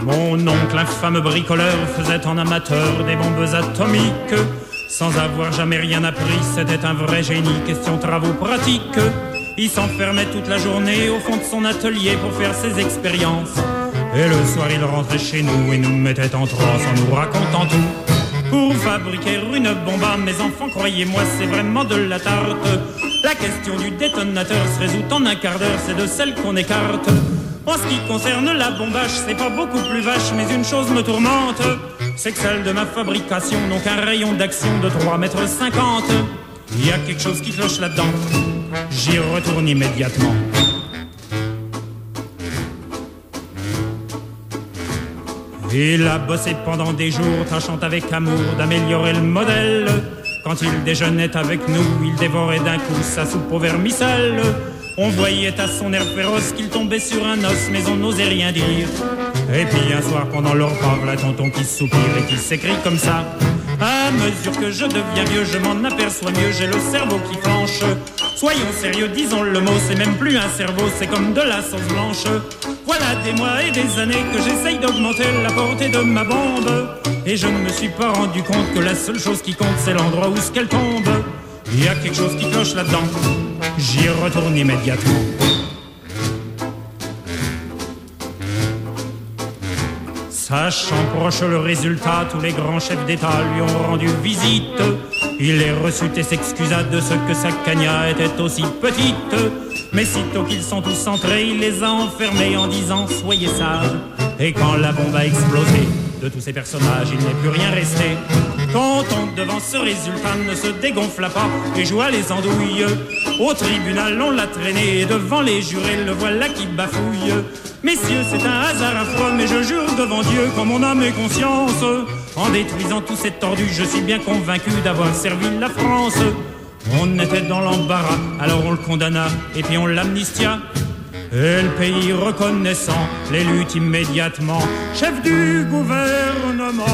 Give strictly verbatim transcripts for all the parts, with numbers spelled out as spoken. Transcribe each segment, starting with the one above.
Mon oncle, infâme bricoleur, faisait en amateur des bombes atomiques. Sans avoir jamais rien appris, c'était un vrai génie, question travaux pratiques. Il s'enfermait toute la journée au fond de son atelier pour faire ses expériences. Et le soir il rentrait chez nous et nous mettait en transe en nous racontant tout. Pour fabriquer une bombe à mes enfants, croyez-moi c'est vraiment de la tarte. La question du détonateur se résout en un quart d'heure, c'est de celle qu'on écarte. En ce qui concerne la bombage, c'est pas beaucoup plus vache, mais une chose me tourmente, c'est que celle de ma fabrication n'ont qu'un rayon d'action de trois mètres cinquante. Il y a quelque chose qui cloche là-dedans, j'y retourne immédiatement. Il a bossé pendant des jours, tâchant avec amour d'améliorer le modèle. Quand il déjeunait avec nous, il dévorait d'un coup sa soupe au vermicelle. On voyait à son air féroce qu'il tombait sur un os, mais on n'osait rien dire. Et puis un soir pendant le repas, voilà tonton qui soupire et qui s'écrie comme ça. À mesure que je deviens vieux, je m'en aperçois mieux, j'ai le cerveau qui flanche. Soyons sérieux, disons le mot, c'est même plus un cerveau, c'est comme de la sauce blanche. Voilà des mois et des années que j'essaye d'augmenter la portée de ma bombe. Et je ne me suis pas rendu compte que la seule chose qui compte, c'est l'endroit où ce qu'elle tombe. Il y a quelque chose qui cloche là-dedans, j'y retourne immédiatement. Sachant proche le résultat, tous les grands chefs d'État lui ont rendu visite. Il les reçut et s'excusa de ce que sa cagna était aussi petite. Mais sitôt qu'ils sont tous entrés, il les a enfermés en disant « Soyez sages ». Et quand la bombe a explosé, de tous ces personnages, il n'est plus rien resté. Tonton, devant ce résultat, ne se dégonfla pas et joua les andouilles. Au tribunal, on l'a traîné et devant les jurés, le voilà qui bafouille. Messieurs, c'est un hasard affreux, mais je jure devant Dieu, qu'en mon âme et conscience, en détruisant tous ces tordus, je suis bien convaincu d'avoir servi la France. On était dans l'embarras, alors on le condamna et puis on l'amnistia. Et le pays reconnaissant l'élut immédiatement chef du gouvernement.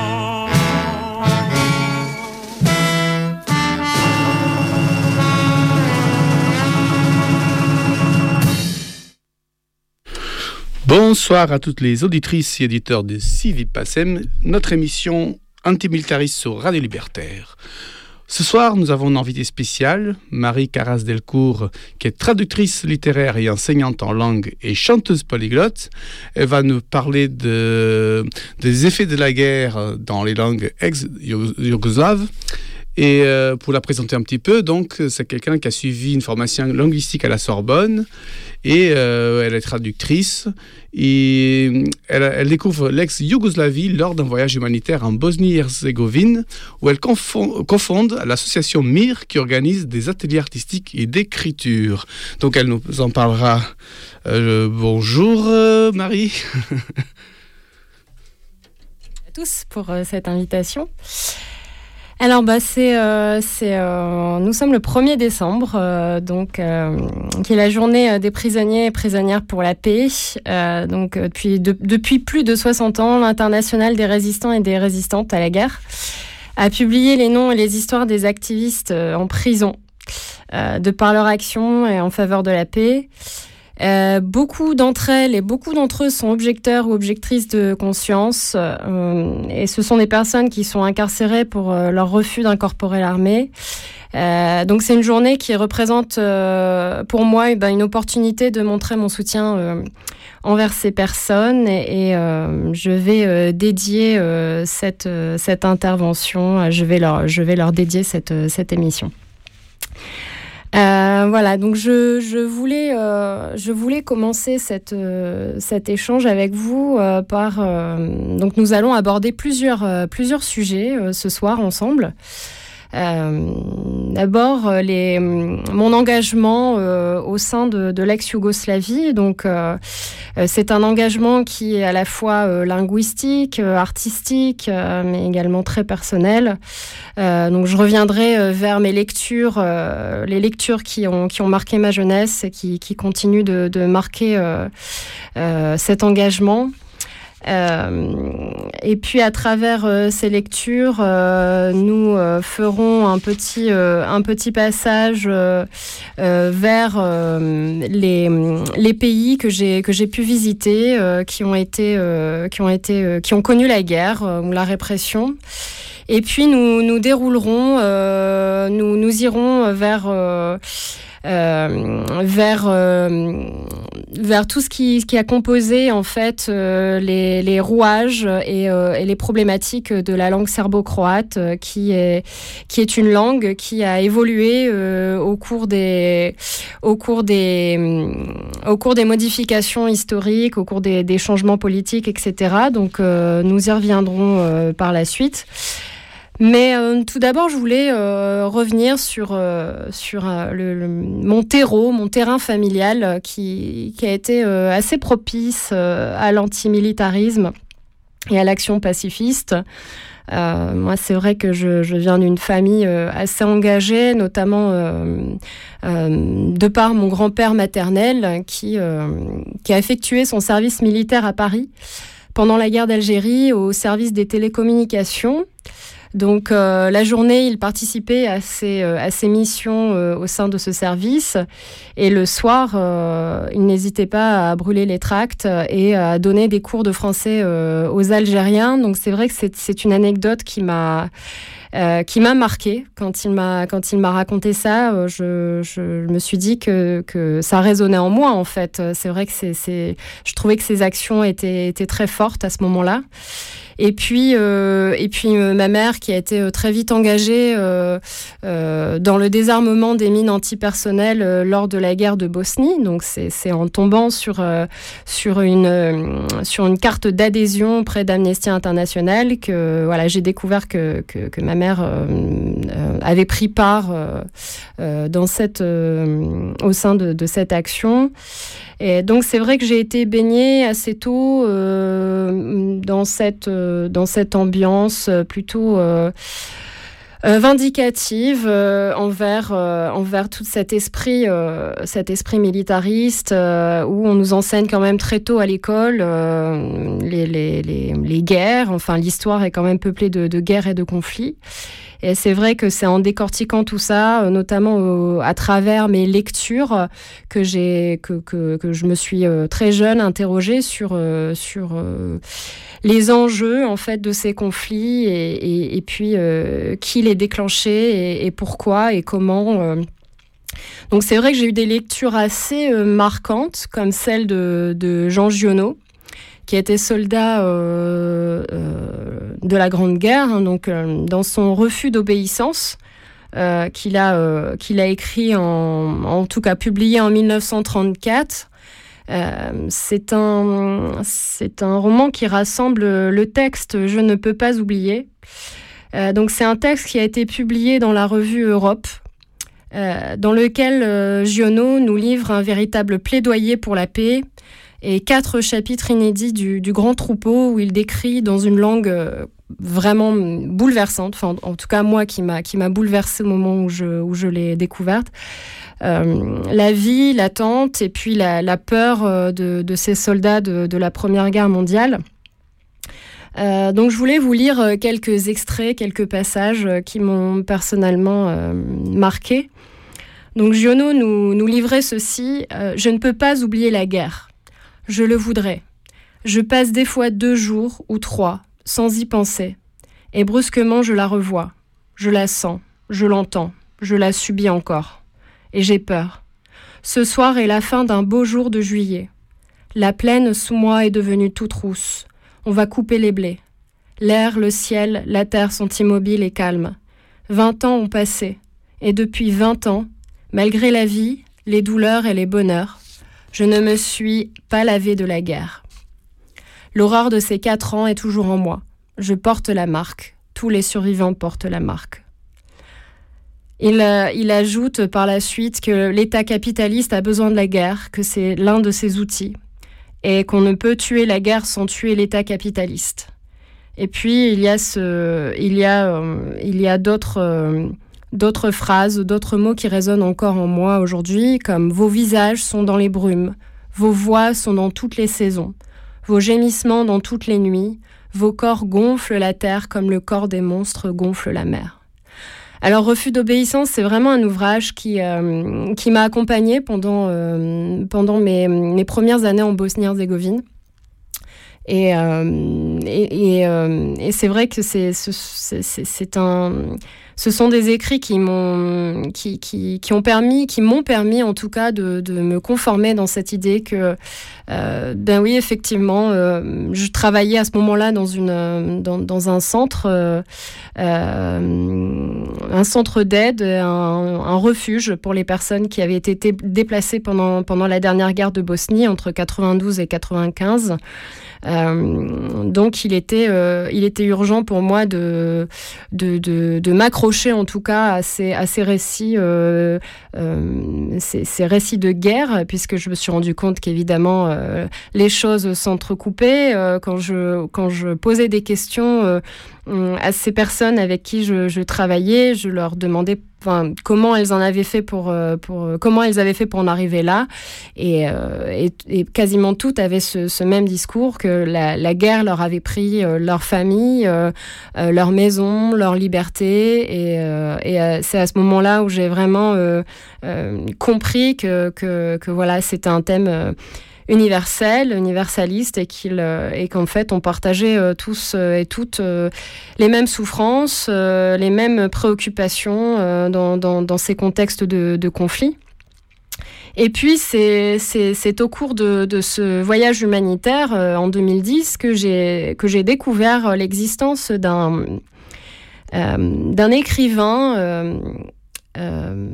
Bonsoir à toutes les auditrices et éditeurs de Civipassem, notre émission antimilitariste sur Radio Libertaire. Ce soir, nous avons une invitée spéciale, Marie Carras-Delcourt, qui est traductrice littéraire et enseignante en langue et chanteuse polyglotte. Elle va nous parler de, des effets de la guerre dans les langues ex-yougoslaves. Et euh, pour la présenter un petit peu, donc, c'est quelqu'un qui a suivi une formation linguistique à la Sorbonne et euh, elle est traductrice. Et elle, elle découvre l'ex-Yougoslavie lors d'un voyage humanitaire en Bosnie-Herzégovine où elle confond, cofonde l'association M I R qui organise des ateliers artistiques et d'écriture. Donc elle nous en parlera. Euh, bonjour euh, Marie. À tous pour euh, cette invitation. Alors, bah, c'est, euh, c'est, euh, nous sommes le premier décembre, euh, donc, euh, qui est la journée des prisonniers et prisonnières pour la paix. Euh, donc, depuis, de, depuis plus de soixante ans, l'Internationale des résistants et des résistantes à la guerre a publié les noms et les histoires des activistes euh, en prison, euh, de par leur action et en faveur de la paix. Euh, beaucoup d'entre elles et beaucoup d'entre eux sont objecteurs ou objectrices de conscience euh, et ce sont des personnes qui sont incarcérées pour euh, leur refus d'incorporer l'armée. Euh, donc c'est une journée qui représente euh, pour moi eh ben, une opportunité de montrer mon soutien euh, envers ces personnes et, et euh, je vais euh, dédier euh, cette, euh, cette intervention, je vais leur, je vais leur dédier cette, euh, cette émission. Euh, voilà, donc je, je, voulais, euh, je voulais commencer cette, euh, cet échange avec vous euh, par... Euh, donc nous allons aborder plusieurs, euh, plusieurs sujets euh, ce soir ensemble. Euh, d'abord, les, mon engagement euh, au sein de, de l'ex-Yougoslavie. Donc, euh, c'est un engagement qui est à la fois euh, linguistique, euh, artistique, euh, mais également très personnel. Euh, donc, je reviendrai euh, vers mes lectures, euh, les lectures qui ont, qui ont marqué ma jeunesse et qui, qui continuent de, de marquer euh, euh, cet engagement. Euh, et puis à travers euh, ces lectures, euh, nous euh, ferons un petit, euh, un petit passage euh, euh, vers euh, les, les pays que j'ai, que j'ai pu visiter, euh, qui ont été, euh, qui ont été, euh, qui ont connu la guerre euh, ou la répression. Et puis nous, nous déroulerons, euh, nous, nous irons vers... Euh, Euh, vers euh, vers tout ce qui, qui a composé en fait euh, les, les rouages et, euh, et les problématiques de la langue serbo-croate euh, qui est qui est une langue qui a évolué euh, au cours des au cours des au cours des modifications historiques, au cours des, des changements politiques, et cetera. Donc euh, nous y reviendrons euh, par la suite. Mais euh, tout d'abord, je voulais euh, revenir sur, euh, sur euh, le, le, mon terreau, mon terrain familial euh, qui, qui a été euh, assez propice euh, à l'antimilitarisme et à l'action pacifiste. Euh, moi, c'est vrai que je, je viens d'une famille euh, assez engagée, notamment euh, euh, de par mon grand-père maternel qui, euh, qui a effectué son service militaire à Paris pendant la guerre d'Algérie au service des télécommunications. Donc euh, la journée, il participait à ces, euh, à ces missions euh, au sein de ce service. Et le soir, euh, il n'hésitait pas à brûler les tracts et à donner des cours de français euh, aux Algériens. Donc c'est vrai que c'est, c'est une anecdote qui m'a... Euh, qui m'a marquée quand il m'a quand il m'a raconté ça. Euh, je, je me suis dit que que ça résonnait en moi en fait. C'est vrai que c'est c'est je trouvais que ses actions étaient étaient très fortes à ce moment-là. Et puis, euh, et puis euh, ma mère qui a été euh, très vite engagée euh, euh, dans le désarmement des mines antipersonnelles euh, lors de la guerre de Bosnie. Donc c'est, c'est en tombant sur euh, sur une euh, sur une carte d'adhésion près d'Amnesty International que voilà j'ai découvert que que, que ma mère euh, euh, avait pris part euh, euh, dans cette euh, au sein de, de cette action. Et donc c'est vrai que j'ai été baignée assez tôt euh, dans cette euh, dans cette ambiance plutôt euh, euh, vindicative euh, envers euh, envers tout cet esprit euh, cet esprit militariste euh, où on nous enseigne quand même très tôt à l'école euh, les, les les les guerres. Enfin, l'histoire est quand même peuplée de, de guerres et de conflits. Et c'est vrai que c'est en décortiquant tout ça, notamment au, à travers mes lectures, que j'ai que que, que je me suis euh, très jeune interrogée sur euh, sur euh, les enjeux en fait de ces conflits et et, et puis euh, qui les déclenchait et, et pourquoi et comment. Euh. Donc c'est vrai que j'ai eu des lectures assez euh, marquantes, comme celle de de Jean Giono, qui était soldat euh, euh, de la Grande Guerre, hein, donc euh, dans son refus d'obéissance, euh, qu'il a euh, qu'il a écrit en, en tout cas publié en dix-neuf cent trente-quatre. Euh, c'est un c'est un roman qui rassemble le texte Je ne peux pas oublier. Euh, donc c'est un texte qui a été publié dans la revue Europe. Euh, dans lequel euh, Giono nous livre un véritable plaidoyer pour la paix et quatre chapitres inédits du, du Grand Troupeau où il décrit dans une langue euh, vraiment bouleversante, enfin en tout cas moi qui m'a qui m'a bouleversée au moment où je où je l'ai découverte, euh, la vie, l'attente et puis la, la peur euh, de, de ces soldats de, de la Première Guerre mondiale. Euh, donc je voulais vous lire quelques extraits, quelques passages qui m'ont personnellement euh, marqué. Donc Giono nous, nous livrait ceci euh, « Je ne peux pas oublier la guerre. Je le voudrais. Je passe des fois deux jours ou trois sans y penser. Et brusquement je la revois. Je la sens, je l'entends, je la subis encore. Et j'ai peur. Ce soir est la fin d'un beau jour de juillet. La plaine sous moi est devenue toute rousse. On va couper les blés. L'air, le ciel, la terre sont immobiles et calmes. Vingt ans ont passé. Et depuis vingt ans, malgré la vie, les douleurs et les bonheurs, je ne me suis pas lavée de la guerre. L'horreur de ces quatre ans est toujours en moi. Je porte la marque. Tous les survivants portent la marque. Il, euh, il ajoute par la suite que l'État capitaliste a besoin de la guerre, que c'est l'un de ses outils, et qu'on ne peut tuer la guerre sans tuer l'État capitaliste. Et puis, il y a, ce, il y a, euh, il y a d'autres, euh, d'autres phrases, d'autres mots qui résonnent encore en moi aujourd'hui, comme « Vos visages sont dans les brumes, vos voix sont dans toutes les saisons, vos gémissements dans toutes les nuits, vos corps gonflent la terre comme le corps des monstres gonfle la mer. Alors, Refus d'obéissance, c'est vraiment un ouvrage qui, euh, qui m'a accompagnée pendant, euh, pendant mes, mes premières années en Bosnie-Herzégovine. Et, euh, et, et, euh, et c'est vrai que c'est, c'est, c'est, c'est un, ce sont des écrits qui m'ont, qui, qui, qui ont permis, qui m'ont permis en tout cas de, de me conformer dans cette idée que, euh, ben oui, effectivement, euh, je travaillais à ce moment-là dans une, dans, dans un centre, euh, euh, un centre d'aide, un, un refuge pour les personnes qui avaient été déplacées pendant, pendant la dernière guerre de Bosnie entre quatre-vingt-douze et quatre-vingt-quinze. Euh, donc il était, euh, il était urgent pour moi de, de, de, de m'accrocher en tout cas à ces, à ces récits, euh, euh, ces, ces récits de guerre, puisque je me suis rendu compte qu'évidemment euh, les choses s'entrecoupaient. Euh, quand, je, quand je posais des questions euh, à ces personnes avec qui je, je travaillais, je leur demandais Enfin, comment elles en avaient fait pour, pour comment elles avaient fait pour en arriver là, et, euh, et, et quasiment toutes avaient ce, ce même discours, que la, la guerre leur avait pris euh, leur famille, euh, euh, leur maison, leur liberté, et, euh, et euh, c'est à ce moment-là où j'ai vraiment euh, euh, compris que, que, que voilà, c'était un thème euh, universel, universaliste, et, qu'il, et qu'en fait on partageait euh, tous et toutes euh, les mêmes souffrances, euh, les mêmes préoccupations euh, dans, dans, dans ces contextes de, de conflit. Et puis c'est, c'est, c'est au cours de, de ce voyage humanitaire euh, en deux mille dix que j'ai, que j'ai découvert l'existence d'un, euh, d'un écrivain euh, euh,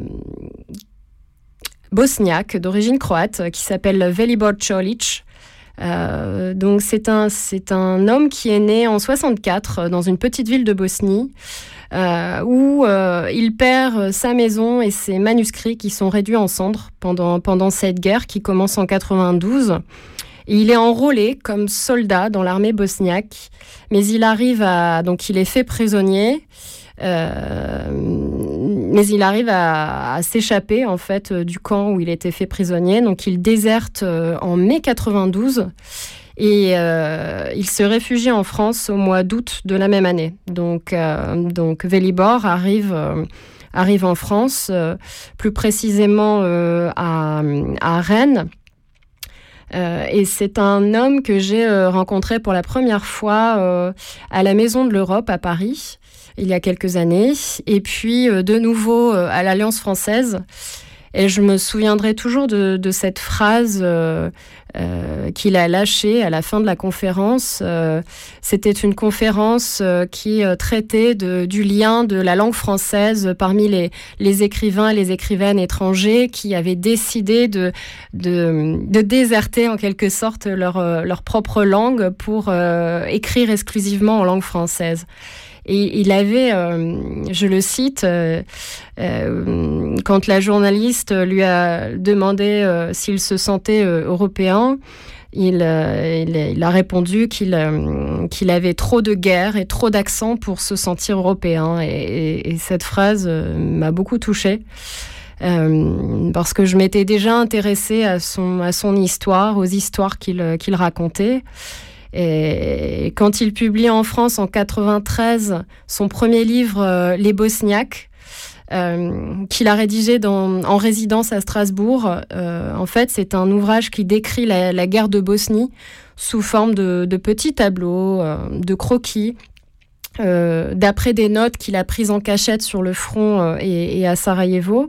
bosniaque d'origine croate qui s'appelle Velibor Čolić. Euh, donc c'est un, c'est un homme qui est né en soixante-quatre dans une petite ville de Bosnie euh, où euh, il perd sa maison et ses manuscrits qui sont réduits en cendres pendant, pendant cette guerre qui commence en quatre-vingt-douze. Et il est enrôlé comme soldat dans l'armée bosniaque, mais il arrive à, donc il est fait prisonnier. Euh, mais il arrive à, à s'échapper en fait du camp où il était fait prisonnier, donc il déserte euh, en mai quatre-vingt-douze et euh, il se réfugie en France au mois d'août de la même année. Donc, euh, donc Velibor arrive, euh, arrive en France, euh, plus précisément euh, à, à Rennes. Euh, et c'est un homme que j'ai euh, rencontré pour la première fois euh, à la Maison de l'Europe à Paris, il y a quelques années, et puis euh, de nouveau euh, à l'Alliance française. Et je me souviendrai toujours de, de cette phrase euh, euh, qu'il a lâchée à la fin de la conférence. Euh, c'était une conférence euh, qui euh, traitait de, du lien de la langue française parmi les, les écrivains et les écrivaines étrangers qui avaient décidé de, de, de déserter en quelque sorte leur, leur propre langue pour euh, écrire exclusivement en langue française. Et il avait, euh, je le cite, euh, euh, quand la journaliste lui a demandé euh, s'il se sentait euh, européen, il, euh, il, il a répondu qu'il, euh, qu'il avait trop de guerre et trop d'accent pour se sentir européen. Et, et, et cette phrase euh, m'a beaucoup touchée. Euh, parce que je m'étais déjà intéressée à son, à son histoire, aux histoires qu'il, qu'il racontait. Et quand il publie en France en quatre-vingt-treize son premier livre, euh, Les Bosniaques, euh, qu'il a rédigé dans, en résidence à Strasbourg, euh, en fait, c'est un ouvrage qui décrit la, la guerre de Bosnie sous forme de, de petits tableaux, euh, de croquis, euh, d'après des notes qu'il a prises en cachette sur le front euh, et, et à Sarajevo.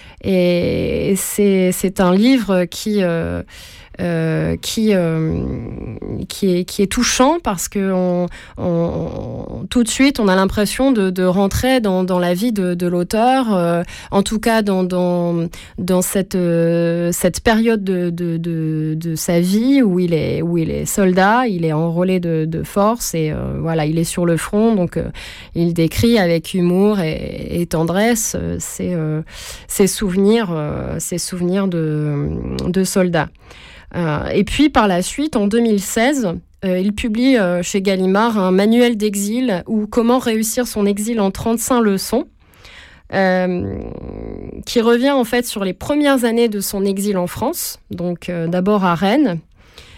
Et c'est, c'est un livre qui... Euh, Euh, qui, euh, qui, est, qui est touchant parce que on, on, tout de suite on a l'impression de, de rentrer dans, dans la vie de, de l'auteur, euh, en tout cas dans, dans, dans cette, euh, cette période de, de, de, de sa vie où il est, où il est soldat, il est enrôlé de, de force et euh, voilà, il est sur le front, donc euh, il décrit avec humour et, et tendresse euh, ses, euh, ses souvenirs, euh, ses souvenirs de, de soldat. Euh, et puis par la suite, en deux mille seize, euh, il publie euh, chez Gallimard un manuel d'exil ou comment réussir son exil en trente-cinq leçons, euh, qui revient en fait sur les premières années de son exil en France, donc euh, d'abord à Rennes,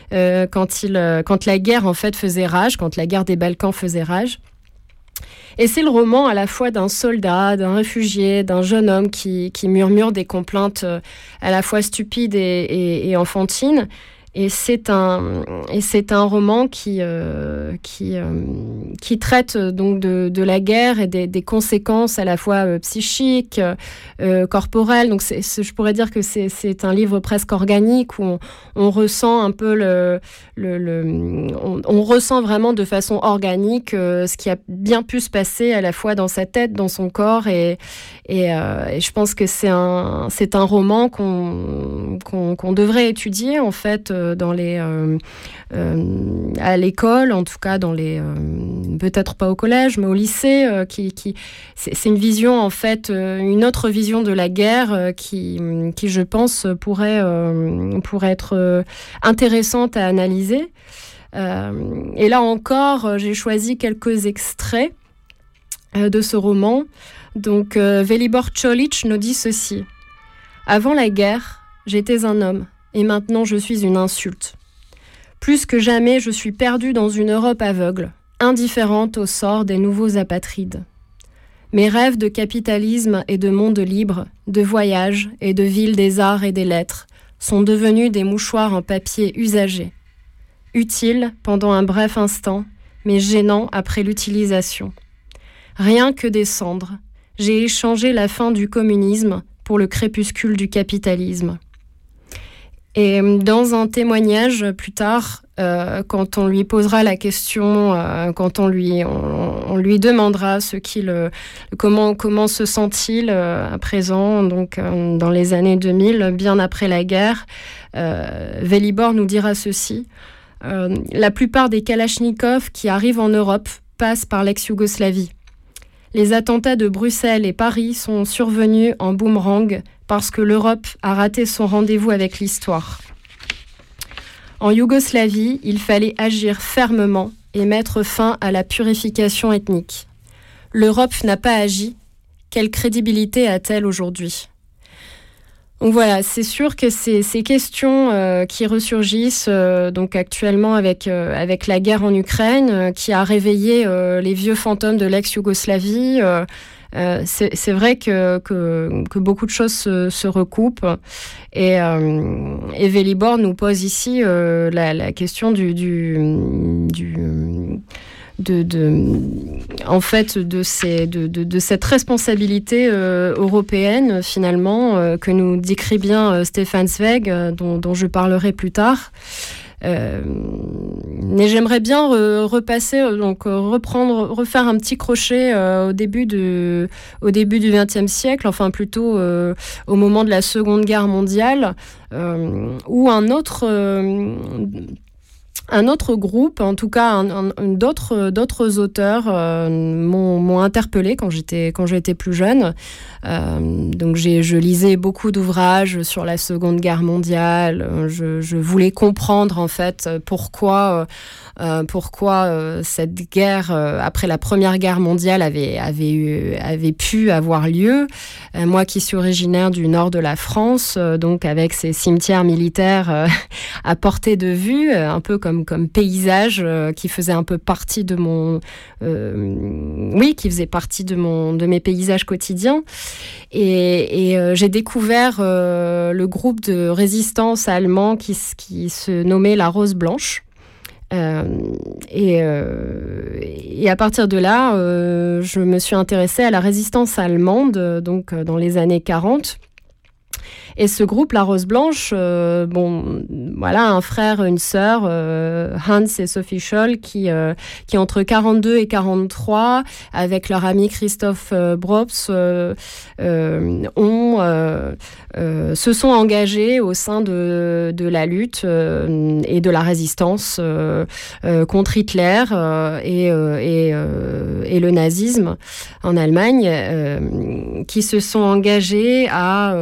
euh, quand, il, euh, quand la guerre en fait faisait rage, quand la guerre des Balkans faisait rage. Et c'est le roman à la fois d'un soldat, d'un réfugié, d'un jeune homme qui, qui murmure des complaintes à la fois stupides et, et, et enfantines. Et c'est un, et c'est un roman qui, euh, qui, euh, qui traite donc de, de la guerre et des, des conséquences à la fois euh, psychiques, euh, corporelles. Donc c'est, c'est, je pourrais dire que c'est, c'est un livre presque organique où on, on ressent un peu le, le, le on, on ressent vraiment de façon organique euh, ce qui a bien pu se passer à la fois dans sa tête, dans son corps. Et, et, euh, et je pense que c'est un, c'est un roman qu'on, qu'on, qu'on devrait étudier en fait. Dans les, euh, euh, à l'école, en tout cas dans les, euh, peut-être pas au collège, mais au lycée, euh, qui, qui, c'est, c'est une vision en fait, euh, une autre vision de la guerre euh, qui, qui, je pense, pourrait, euh, pourrait être euh, intéressante à analyser. Euh, et là encore, j'ai choisi quelques extraits euh, de ce roman. Donc, euh, Velibor Čolić nous dit ceci. « Avant la guerre, j'étais un homme. Et maintenant, je suis une insulte. Plus que jamais, je suis perdue dans une Europe aveugle, indifférente au sort des nouveaux apatrides. Mes rêves de capitalisme et de monde libre, de voyage et de ville des arts et des lettres sont devenus des mouchoirs en papier usagés. Utiles pendant un bref instant, mais gênants après l'utilisation. Rien que des cendres, j'ai échangé la fin du communisme pour le crépuscule du capitalisme. » Et dans un témoignage plus tard, euh, quand on lui posera la question, euh, quand on lui, on, on lui demandera ce qu'il, euh, comment, comment se sent-il euh, à présent, donc euh, dans les années deux mille, bien après la guerre, euh, Velibor nous dira ceci. Euh, la plupart des kalachnikovs qui arrivent en Europe passent par l'ex-Yougoslavie. Les attentats de Bruxelles et Paris sont survenus en boomerang parce que l'Europe a raté son rendez-vous avec l'histoire. En Yougoslavie, il fallait agir fermement et mettre fin à la purification ethnique. L'Europe n'a pas agi. Quelle crédibilité a-t-elle aujourd'hui ? Donc voilà, c'est sûr que ces, ces questions euh, qui ressurgissent euh, donc actuellement avec, euh, avec la guerre en Ukraine, euh, qui a réveillé euh, les vieux fantômes de l'ex-Yougoslavie, euh, euh, c'est, c'est vrai que, que, que beaucoup de choses se, se recoupent. Et, euh, et Velibor nous pose ici euh, la, la question du... du, du De, de, en fait, de, ces, de, de, de cette responsabilité euh, européenne, finalement, euh, que nous décrit bien euh, Stefan Zweig, euh, dont, dont je parlerai plus tard. Euh, mais j'aimerais bien re, repasser, donc reprendre, refaire un petit crochet euh, au début de, au début du vingtième siècle, enfin plutôt euh, au moment de la Seconde Guerre mondiale, euh, où un autre euh, Un autre groupe, en tout cas un, un, d'autres, d'autres auteurs euh, m'ont, m'ont interpellée quand j'étais, quand j'étais plus jeune. Euh, donc j'ai, je lisais beaucoup d'ouvrages sur la Seconde Guerre mondiale. Je, je voulais comprendre en fait pourquoi, euh, pourquoi euh, cette guerre euh, après la Première Guerre mondiale avait, avait, eu, avait pu avoir lieu. Euh, moi qui suis originaire du nord de la France, euh, donc avec ces cimetières militaires euh, à portée de vue, euh, un peu comme comme paysage euh, qui faisait un peu partie de mon euh, oui qui faisait partie de mon de mes paysages quotidiens et, et euh, j'ai découvert euh, le groupe de résistance allemand qui qui se nommait la Rose Blanche. Euh, et, euh, et à partir de là, euh, je me suis intéressée à la résistance allemande, donc dans les années quarante. Et ce groupe, la Rose Blanche, euh, bon, voilà, un frère, une sœur, euh, Hans et Sophie Scholl, qui, euh, qui entre quarante-deux et quarante-trois, avec leur ami Christoph euh, Brobst, euh, euh, ont, euh, euh, se sont engagés au sein de, de la lutte euh, et de la résistance euh, euh, contre Hitler euh, et, euh, et, euh, et le nazisme en Allemagne, euh, qui se sont engagés à... Euh,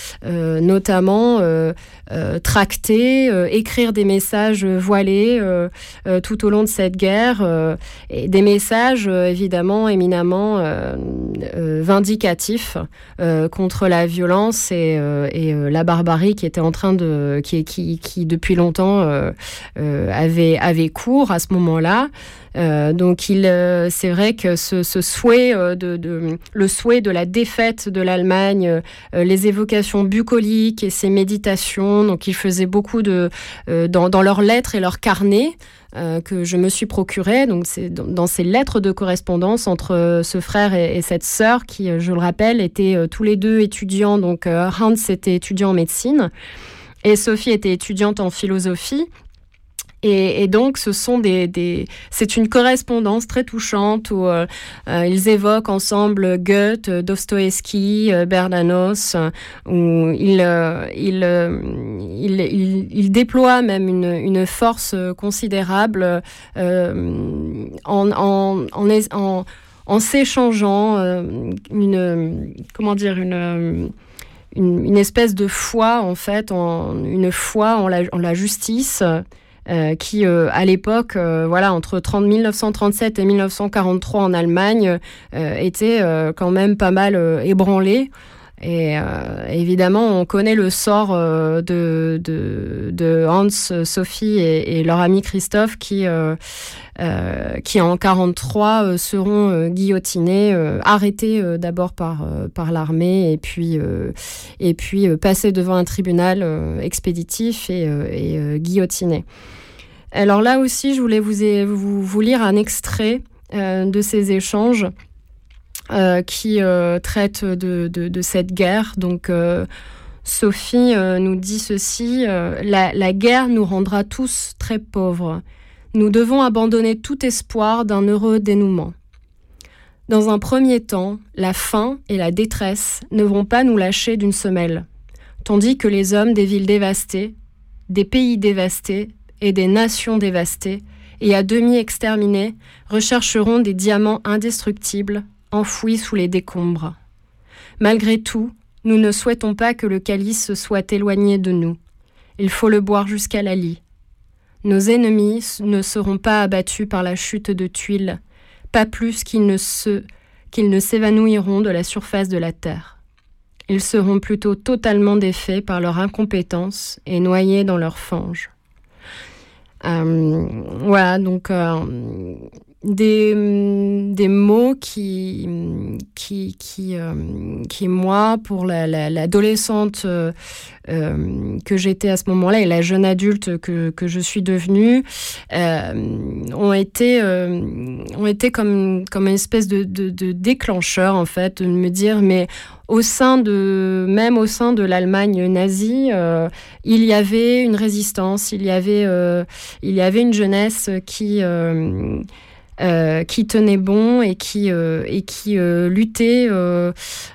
euh, notamment euh, euh, tracter, euh, écrire des messages voilés euh, euh, tout au long de cette guerre, euh, et des messages euh, évidemment éminemment euh, euh, vindicatifs euh, contre la violence et, euh, et euh, la barbarie qui était en train de, qui, qui, qui depuis longtemps euh, euh, avait, avait cours à ce moment-là. Euh, donc il, euh, c'est vrai que ce, ce souhait euh, de, de le souhait de la défaite de l'Allemagne, euh, les évocations bucoliques et ses méditations, donc il faisait beaucoup de euh, dans, dans leurs lettres et leurs carnets euh, que je me suis procuré. Donc c'est dans, dans ces lettres de correspondance entre euh, ce frère et, et cette sœur qui, euh, je le rappelle, étaient euh, tous les deux étudiants. Donc euh, Hans était étudiant en médecine et Sophie était étudiante en philosophie. Et, et donc, ce sont des, des, c'est une correspondance très touchante où euh, euh, ils évoquent ensemble Goethe, Dostoïevski, euh, Bernanos, euh, où ils, euh, ils, euh, ils, ils, ils déploient même une, une force considérable euh, en, en, en, en, en s'échangeant euh, une, comment dire, une Une, une espèce de foi, en fait, en, une foi en la, en la justice. Euh, qui, euh, à l'époque, euh, voilà, entre mille neuf cent trente-sept et mille neuf cent quarante-trois en Allemagne, euh, était euh, quand même pas mal euh, ébranlée. Et euh, évidemment, on connaît le sort euh, de, de, de Hans, Sophie et, et leur ami Christophe qui, euh, euh, qui en quarante-trois euh, seront euh, guillotinés, euh, arrêtés euh, d'abord par, euh, par l'armée et puis, euh, et puis euh, passés devant un tribunal euh, expéditif et, euh, et euh, guillotinés. Alors là aussi, je voulais vous, vous, vous lire un extrait euh, de ces échanges euh, qui euh, traitent de, de, de cette guerre. Donc, euh, Sophie euh, nous dit ceci, euh, la, la guerre nous rendra tous très pauvres. Nous devons abandonner tout espoir d'un heureux dénouement. Dans un premier temps, la faim et la détresse ne vont pas nous lâcher d'une semelle, tandis que les hommes des villes dévastées, des pays dévastés, et des nations dévastées et à demi exterminées rechercheront des diamants indestructibles enfouis sous les décombres. Malgré tout, nous ne souhaitons pas que le calice soit éloigné de nous. Il faut le boire jusqu'à la lie. Nos ennemis ne seront pas abattus par la chute de tuiles, pas plus qu'ils ne, se, qu'ils ne s'évanouiront de la surface de la terre. Ils seront plutôt totalement défaits par leur incompétence et noyés dans leurs fanges. Euh, voilà, donc euh, des, des mots qui, qui, qui, euh, qui moi, pour la, la, l'adolescente euh, euh, que j'étais à ce moment-là et la jeune adulte que, que je suis devenue, euh, ont été, euh, ont été comme, comme une espèce de, de, de déclencheur, en fait, de me dire, mais au sein de, même au sein de l'Allemagne nazie, euh, il y avait une résistance, il y avait, euh, il y avait une jeunesse qui, euh, euh, qui tenait bon et qui, euh, et qui euh, luttait, euh,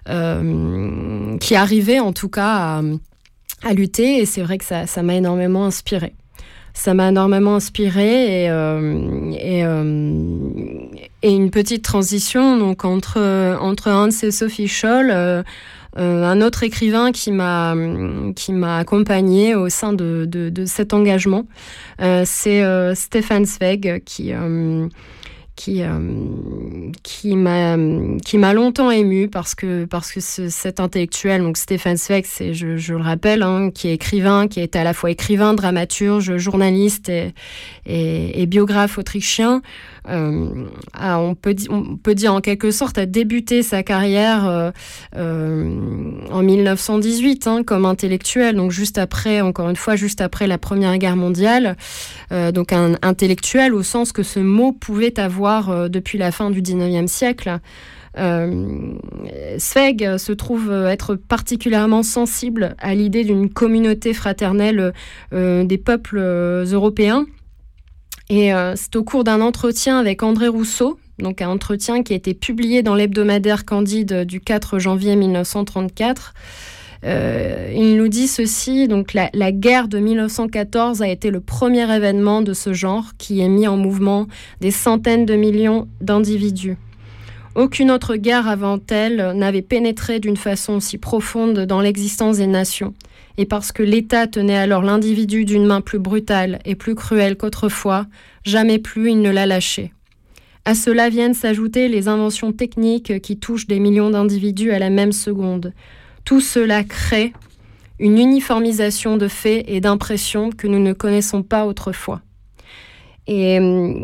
euh, qui arrivait en tout cas à, à lutter. Et c'est vrai que ça, ça m'a énormément inspirée. Ça m'a énormément inspirée et, euh, et, euh, et une petite transition donc entre, entre Hans et Sophie Scholl, euh, euh, un autre écrivain qui m'a, qui m'a accompagnée au sein de, de, de cet engagement, euh, c'est euh, Stefan Zweig qui... Euh, qui euh, qui m'a qui m'a longtemps émue parce que parce que ce, cet intellectuel, donc Stefan Zweig, c'est je, je le rappelle, hein, qui est écrivain, qui est à la fois écrivain, dramaturge, journaliste et, et, et biographe autrichien. Euh, a, on peut on peut dire en quelque sorte a débuté sa carrière euh, euh, en mille neuf cent dix-huit hein, comme intellectuel, donc juste après, encore une fois, juste après la Première Guerre mondiale. Euh, donc un intellectuel au sens que ce mot pouvait avoir euh, depuis la fin du dix-neuvième siècle. Euh, Zweig se trouve être particulièrement sensible à l'idée d'une communauté fraternelle euh, des peuples euh, européens. Et euh, c'est au cours d'un entretien avec André Rousseau, donc un entretien qui a été publié dans l'hebdomadaire Candide du quatre janvier mille neuf cent trente-quatre. Euh, il nous dit ceci, donc la, la guerre de mille neuf cent quatorze a été le premier événement de ce genre qui a mis en mouvement des centaines de millions d'individus. Aucune autre guerre avant elle n'avait pénétré d'une façon si profonde dans l'existence des nations. Et parce que l'État tenait alors l'individu d'une main plus brutale et plus cruelle qu'autrefois, jamais plus il ne l'a lâché. À cela viennent s'ajouter les inventions techniques qui touchent des millions d'individus à la même seconde. Tout cela crée une uniformisation de faits et d'impressions que nous ne connaissons pas autrefois. Et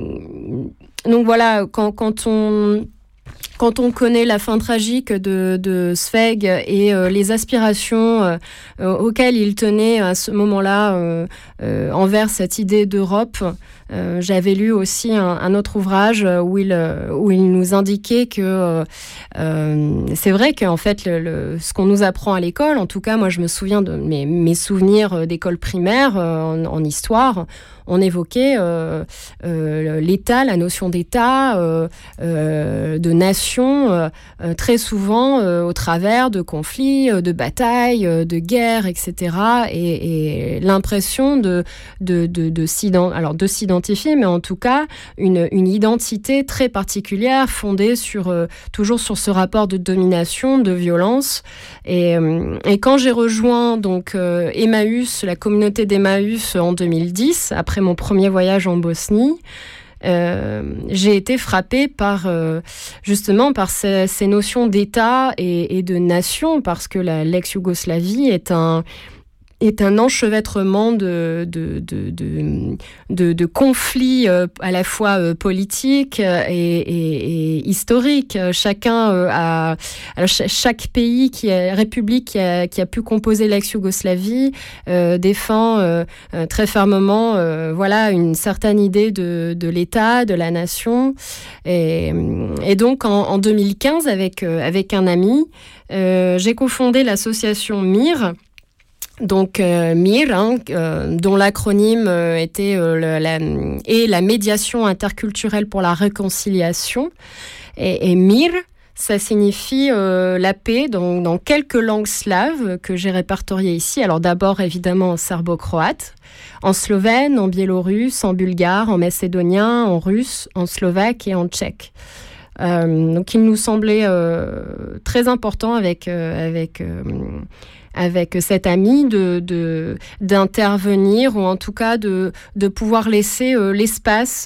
donc voilà, quand, quand on... Quand on connaît la fin tragique de, de Zweig et euh, les aspirations euh, euh, auxquelles il tenait à ce moment-là euh, euh, envers cette idée d'Europe, euh, j'avais lu aussi un, un autre ouvrage où il, où il nous indiquait que euh, c'est vrai qu'en fait, le, le, ce qu'on nous apprend à l'école, en tout cas, moi je me souviens de mes, mes souvenirs d'école primaire euh, en, en histoire, on évoquait euh, euh, l'État, la notion d'État, euh, euh, de nation, euh, très souvent euh, au travers de conflits, de batailles, de guerres, et cetera. Et, et l'impression de, de, de, de, s'ident- alors de s'identifier, mais en tout cas une, une identité très particulière fondée sur, euh, toujours sur ce rapport de domination, de violence. Et, et quand j'ai rejoint donc, euh, Emmaüs, la communauté d'Emmaüs en deux mille dix, après mon premier voyage en Bosnie, euh, j'ai été frappée par euh, justement par ces, ces notions d'État et, et de nation, parce que la, l'ex-Yougoslavie est un est un enchevêtrement de, de, de, de, de, de conflits euh, à la fois euh, politiques et, et, et historiques. Chacun euh, a, alors, ch- chaque pays, qui a, république qui a, qui a pu composer l'ex-Yougoslavie euh, défend euh, euh, très fermement euh, voilà, une certaine idée de, de l'État, de la nation. Et, et donc en, en deux mille quinze, avec, euh, avec un ami, euh, j'ai cofondé l'association M I R. Donc euh, M I R, hein, euh, dont l'acronyme euh, était euh, la, la, et la médiation interculturelle pour la réconciliation. Et, et M I R, ça signifie euh, la paix dans, dans quelques langues slaves que j'ai répertoriées ici. Alors d'abord évidemment en serbo-croate, en slovène, en biélorusse, en bulgare, en macédonien, en russe, en slovaque et en tchèque. Euh, donc il nous semblait euh, très important avec euh, avec euh, avec cet ami de, de, d'intervenir, ou en tout cas de, de pouvoir laisser euh, l'espace,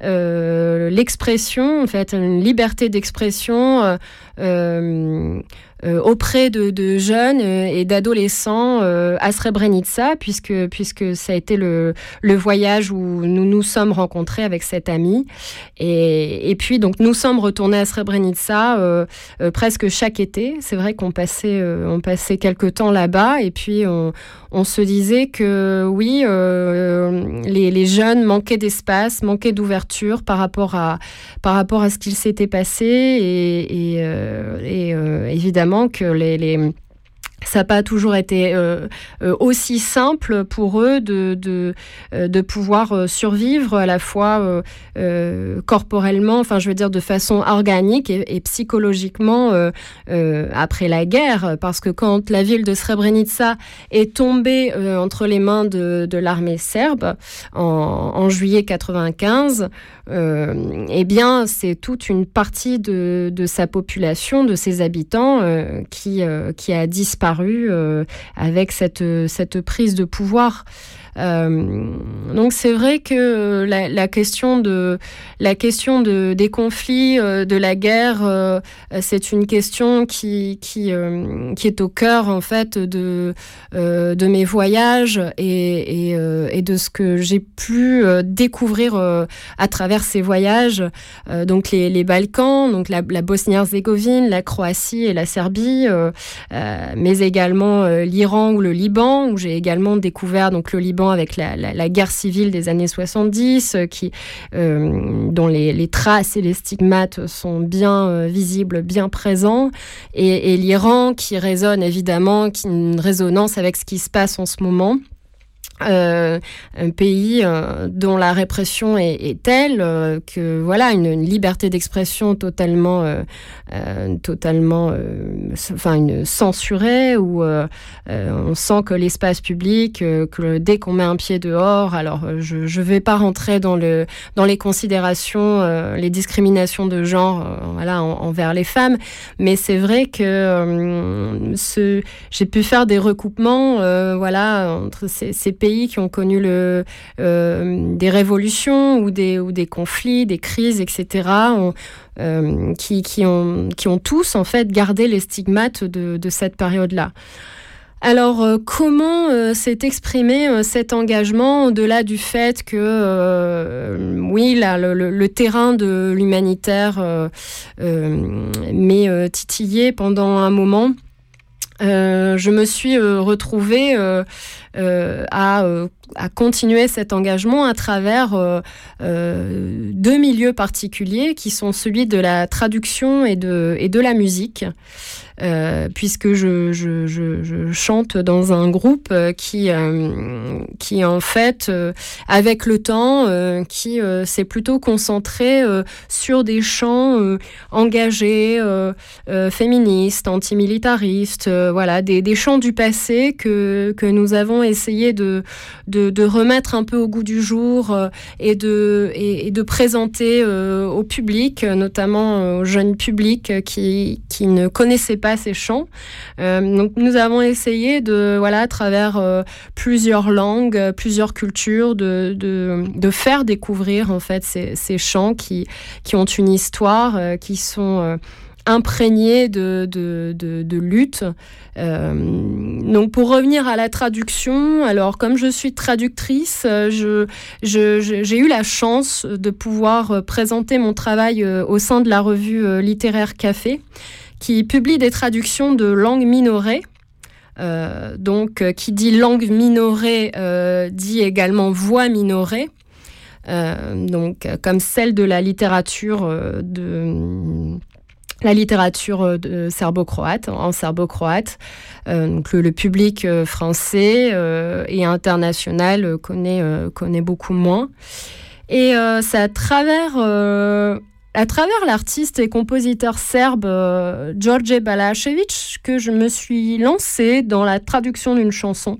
euh, l'expression, en fait, une liberté d'expression euh, euh, euh, auprès de, de jeunes et d'adolescents euh, à Srebrenica, puisque, puisque ça a été le, le voyage où nous nous sommes rencontrés avec cet ami. Et, et puis, donc, nous sommes retournés à Srebrenica euh, euh, presque chaque été. C'est vrai qu'on passait, euh, on passait quelques temps là-bas, et puis on, on se disait que oui, euh, les, les jeunes manquaient d'espace, manquaient d'ouverture par rapport à, par rapport à ce qu'il s'était passé, et, et, euh, et euh, évidemment que les, les ça n'a pas toujours été euh, euh, aussi simple pour eux de, de, euh, de pouvoir euh, survivre à la fois euh, euh, corporellement, enfin je veux dire de façon organique et, et psychologiquement euh, euh, après la guerre. Parce que quand la ville de Srebrenica est tombée euh, entre les mains de, de l'armée serbe en, en juillet quatre-vingt-quinze, euh, eh bien c'est toute une partie de, de sa population, de ses habitants euh, qui, euh, qui a disparu Euh, avec cette, cette prise de pouvoir. Euh, donc c'est vrai que la, la question de la question de des conflits, euh, de la guerre, euh, c'est une question qui qui euh, qui est au cœur en fait de euh, de mes voyages et et, euh, et de ce que j'ai pu euh, découvrir euh, à travers ces voyages. Euh, donc les les Balkans, donc la, la Bosnie-Herzégovine, la Croatie et la Serbie, euh, euh, mais également euh, l'Iran ou le Liban, où j'ai également découvert donc le Liban avec la, la, la guerre civile des années soixante-dix, qui, euh, dont les, les traces et les stigmates sont bien euh, visibles, bien présents, et, et l'Iran qui résonne évidemment, qui a une résonance avec ce qui se passe en ce moment. Euh, un pays euh, dont la répression est, est telle euh, que voilà une, une liberté d'expression totalement euh, euh, totalement euh, enfin une censurée où euh, euh, on sent que l'espace public euh, que le, dès qu'on met un pied dehors alors euh, je je vais pas rentrer dans le dans les considérations euh, les discriminations de genre euh, voilà en, envers les femmes, mais c'est vrai que euh, ce j'ai pu faire des recoupements euh, voilà entre ces, ces pays qui ont connu le, euh, des révolutions ou des, ou des conflits, des crises, et cetera, ont, euh, qui, qui, ont, qui ont tous en fait gardé les stigmates de, de cette période-là. Alors, euh, comment euh, s'est exprimé euh, cet engagement au-delà du fait que, euh, oui, là, le, le, le terrain de l'humanitaire euh, euh, m'est euh, titillé pendant un moment. Euh, je me suis euh, retrouvée euh, euh, à, euh, à continuer cet engagement à travers euh, euh, deux milieux particuliers qui sont celui de la traduction et de, et de la musique. Euh, puisque je, je, je, je chante dans un groupe qui, euh, qui en fait, euh, avec le temps, euh, qui euh, s'est plutôt concentré euh, sur des chants euh, engagés, euh, euh, féministes, antimilitaristes, euh, voilà, des, des chants du passé que, que nous avons essayé de, de, de remettre un peu au goût du jour euh, et, de, et, et de présenter euh, au public, notamment euh, au jeune public qui, qui ne connaissait pas ces chants. Euh, donc nous avons essayé de, voilà, à travers euh, plusieurs langues, euh, plusieurs cultures, de, de, de faire découvrir en fait ces, ces chants qui, qui ont une histoire, euh, qui sont euh, imprégnés de, de, de, de lutte. Euh, donc pour revenir à la traduction, alors comme je suis traductrice, je, je, je, j'ai eu la chance de pouvoir présenter mon travail au sein de la revue littéraire Café, qui publie des traductions de langues minorées. Euh, donc, euh, qui dit langue minorée euh, dit également voix minorée. Euh, donc, euh, comme celle de la littérature euh, de la littérature de serbo-croate, en serbo-croate. Euh, donc, le, le public euh, français euh, et international euh, connaît euh, connaît beaucoup moins. Et euh, c'est à travers euh, À travers l'artiste et compositeur serbe euh, Đorđe Balašević que je me suis lancée dans la traduction d'une chanson.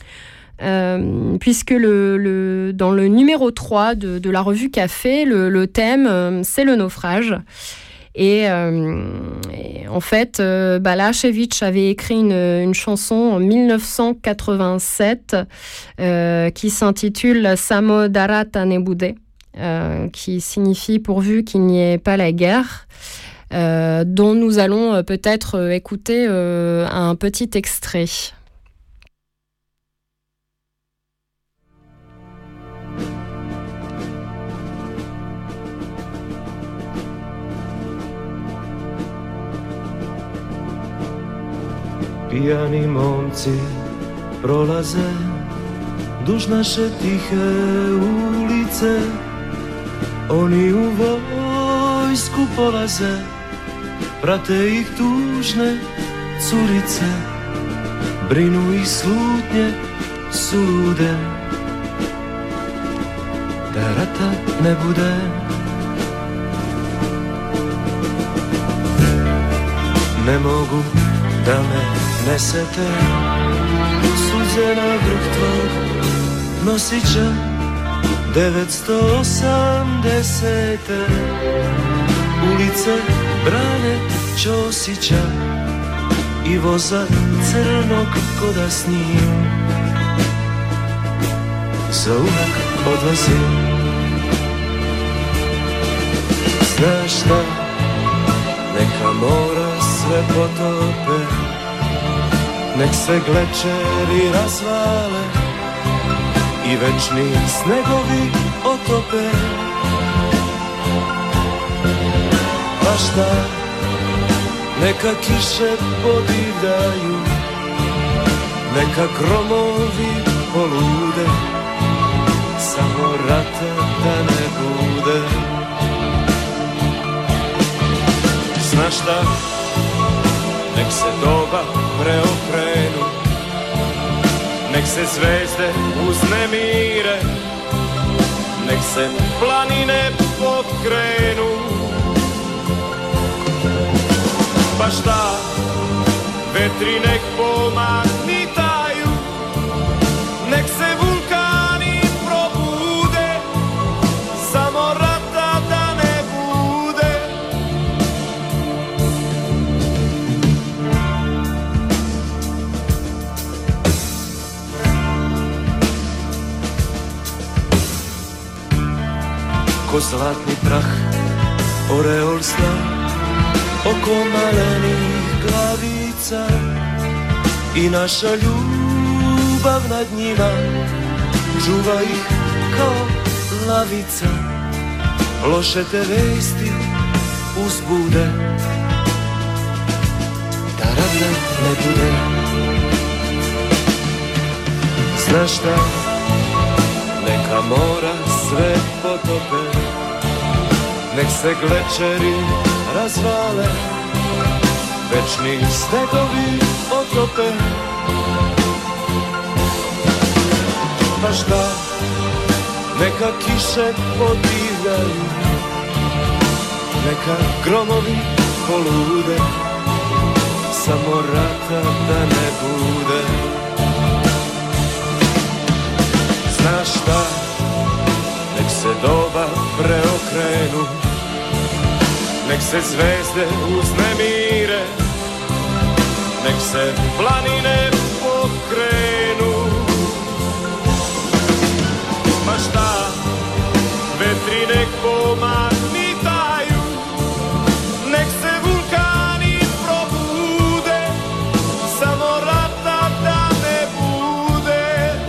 Euh, puisque le, le, dans le numéro trois de, de la revue Café, le, le thème, euh, c'est le naufrage. Et, euh, et en fait, euh, Balašević avait écrit une, une chanson en dix-neuf cent quatre-vingt-sept euh, qui s'intitule Samo da rata ne bude. Euh, qui signifie pourvu qu'il n'y ait pas la guerre, euh, dont nous allons euh, peut-être euh, écouter euh, un petit extrait. Pijani momci prolaze duž naše tihe ulice. Oni u vojsku polaze, prate ih tužne curice, brinu ih slutnje sulude, da rata ne bude. Ne mogu da me nesete, suze na vrh tvog nosića devetsto osamdesete. Ulice brane Ćosića i voza crnog koda s njim zauvek odlazi. Znaš šta, neka mora sve potope, nek se glečeri razvale i večni snegovi otope. Pa šta, neka kiše podivljaju, neka gromovi polude, samo rata da ne bude. Znaš šta, nek se doba preokrenu, nek se zvezde uznemire, nek se planine potkrenu. Pa šta, vetri nek pomahnitaju, nek se vulkani probude, samo rata da ne bude. Ko zlatni prah, oreol sna, oko malenih glavica i naša ljubav nad njima čuva ih kao lavica. Loše te vesti uzbude, da ravna ne bude. Znaš šta, neka mora sve potope, nek se glečeri razvale, večni snegovi otope. Pa šta, neka kiše podivljaju, neka gromovi polude, samo rata da ne bude. Znaš šta, nek se doba preokrenu, nek se zvezde uznemire, nek se planine pokrenu. Pa šta, vetri nek pomahnitaju, nek se vulkani probude, samo rata da ne bude.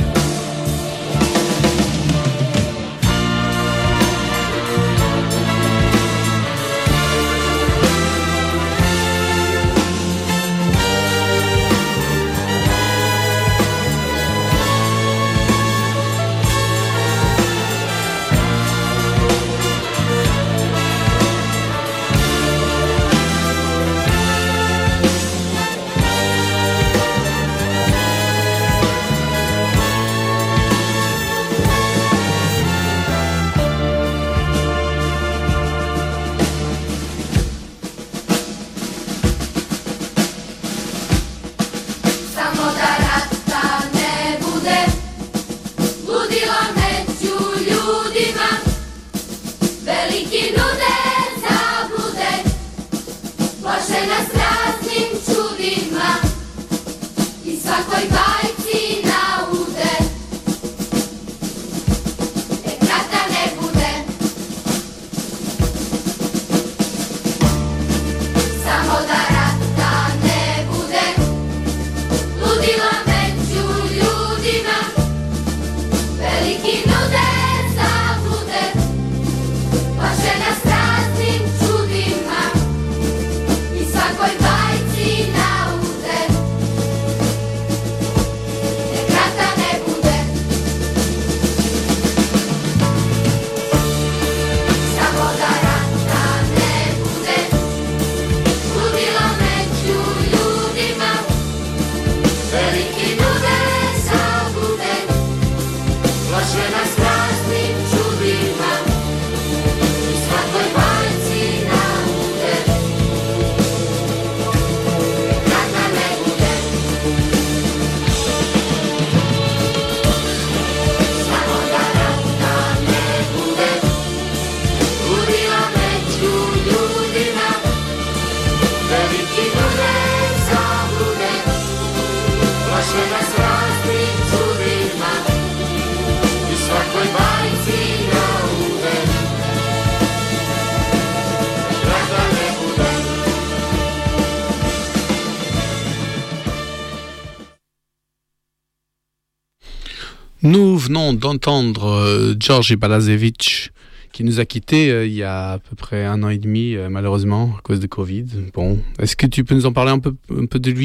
Nous venons d'entendre euh, Georgi Balašević qui nous a quittés euh, il y a à peu près un an et demi, euh, malheureusement, à cause de Covid. Bon, est-ce que tu peux nous en parler un peu, un peu de lui ?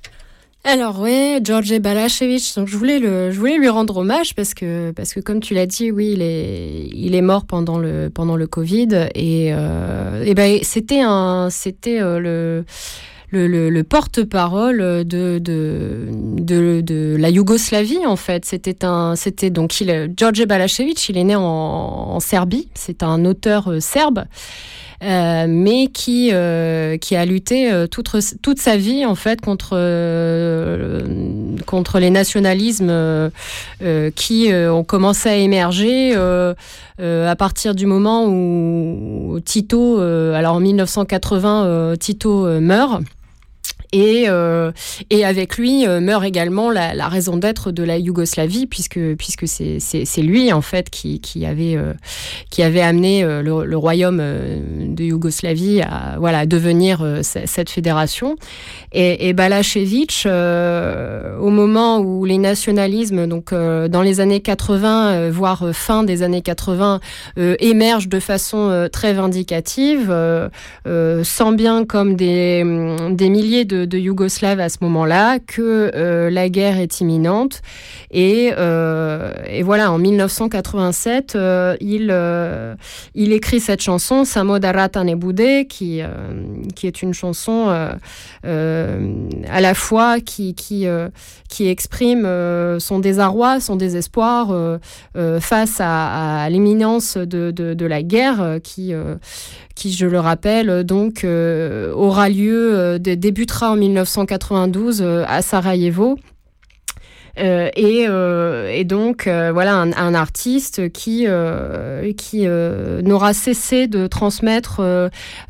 Alors oui, Georgi Balašević, donc je voulais le, je voulais lui rendre hommage parce que parce que comme tu l'as dit, oui, il est il est mort pendant le pendant le Covid et euh, et ben c'était un c'était euh, le le, le, le porte-parole de, de, de, de la Yougoslavie, en fait. C'était un, c'était donc il, George Balašević, il est né en, en Serbie. C'est un auteur euh, serbe. Euh, mais qui euh, qui a lutté euh, toute toute sa vie en fait contre euh, contre les nationalismes euh, euh, qui euh, ont commencé à émerger euh, euh, à partir du moment où Tito euh, alors en dix-neuf cent quatre-vingts euh, Tito euh, meurt. Et, euh, et avec lui euh, meurt également la, la raison d'être de la Yougoslavie, puisque, puisque c'est, c'est, c'est lui, en fait, qui, qui, avait, euh, qui avait amené euh, le, le royaume euh, de Yougoslavie à, voilà, à devenir euh, c- cette fédération. Et, et Balašević, euh, au moment où les nationalismes, donc euh, dans les années quatre-vingts, euh, voire fin des années quatre-vingts, euh, émergent de façon euh, très vindicative, euh, euh, sent bien comme des, des milliers de de Yougoslaves à ce moment-là, que euh, la guerre est imminente. Et, euh, et voilà, en dix-neuf cent quatre-vingt-sept, euh, il, euh, il écrit cette chanson, Samo da rata ne bude, qui, euh, qui est une chanson euh, euh, à la fois qui, qui, euh, qui exprime euh, son désarroi, son désespoir euh, euh, face à, à l'imminence de, de, de la guerre euh, qui... Euh, qui, je le rappelle, donc euh, aura lieu, euh, débutera en dix-neuf cent quatre-vingt-douze euh, à Sarajevo. Euh, et, euh, et donc euh, voilà un, un artiste qui euh, qui euh, n'aura cessé de transmettre euh,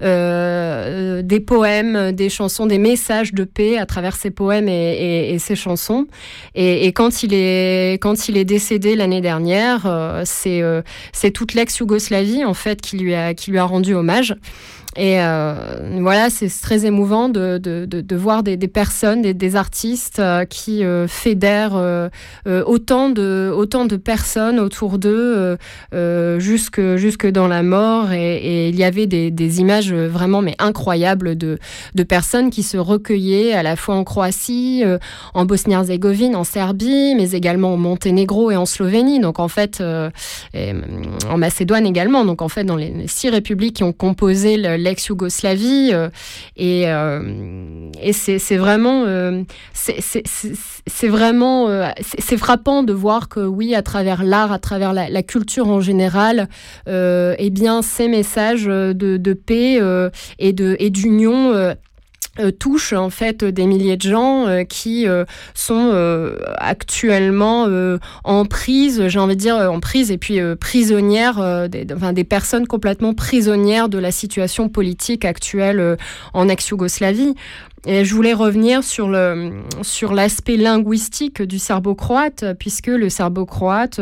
euh, des poèmes, des chansons, des messages de paix à travers ses poèmes et, et, et ses chansons. Et, et quand il est quand il est décédé l'année dernière, euh, c'est euh, c'est toute l'ex-Yougoslavie en fait qui lui a qui lui a rendu hommage. Et euh, voilà, c'est très émouvant de, de, de, de voir des, des personnes, des, des artistes euh, qui euh, fédèrent euh, euh, autant, de, autant de personnes autour d'eux euh, euh, jusque, jusque dans la mort. Et, et il y avait des, des images vraiment mais incroyables de, de personnes qui se recueillaient à la fois en Croatie, euh, en Bosnie-Herzégovine, en Serbie, mais également au Monténégro et en Slovénie. Donc en fait, euh, et, en Macédoine également. Donc en fait, dans les, les six républiques qui ont composé le l'ex-Yougoslavie euh, et, euh, et c'est, c'est vraiment euh, c'est, c'est, c'est, c'est vraiment euh, c'est, c'est frappant de voir que oui, à travers l'art, à travers la, la culture en général, euh, eh bien ces messages de, de paix euh, et, de, et d'union euh, Euh, touche en fait des milliers de gens euh, qui euh, sont euh, actuellement euh, en prise, j'ai envie de dire en prise et puis euh, prisonnières, euh, des, enfin des personnes complètement prisonnières de la situation politique actuelle euh, en ex-Yougoslavie. Et je voulais revenir sur, le, sur l'aspect linguistique du serbo-croate, puisque le serbo-croate,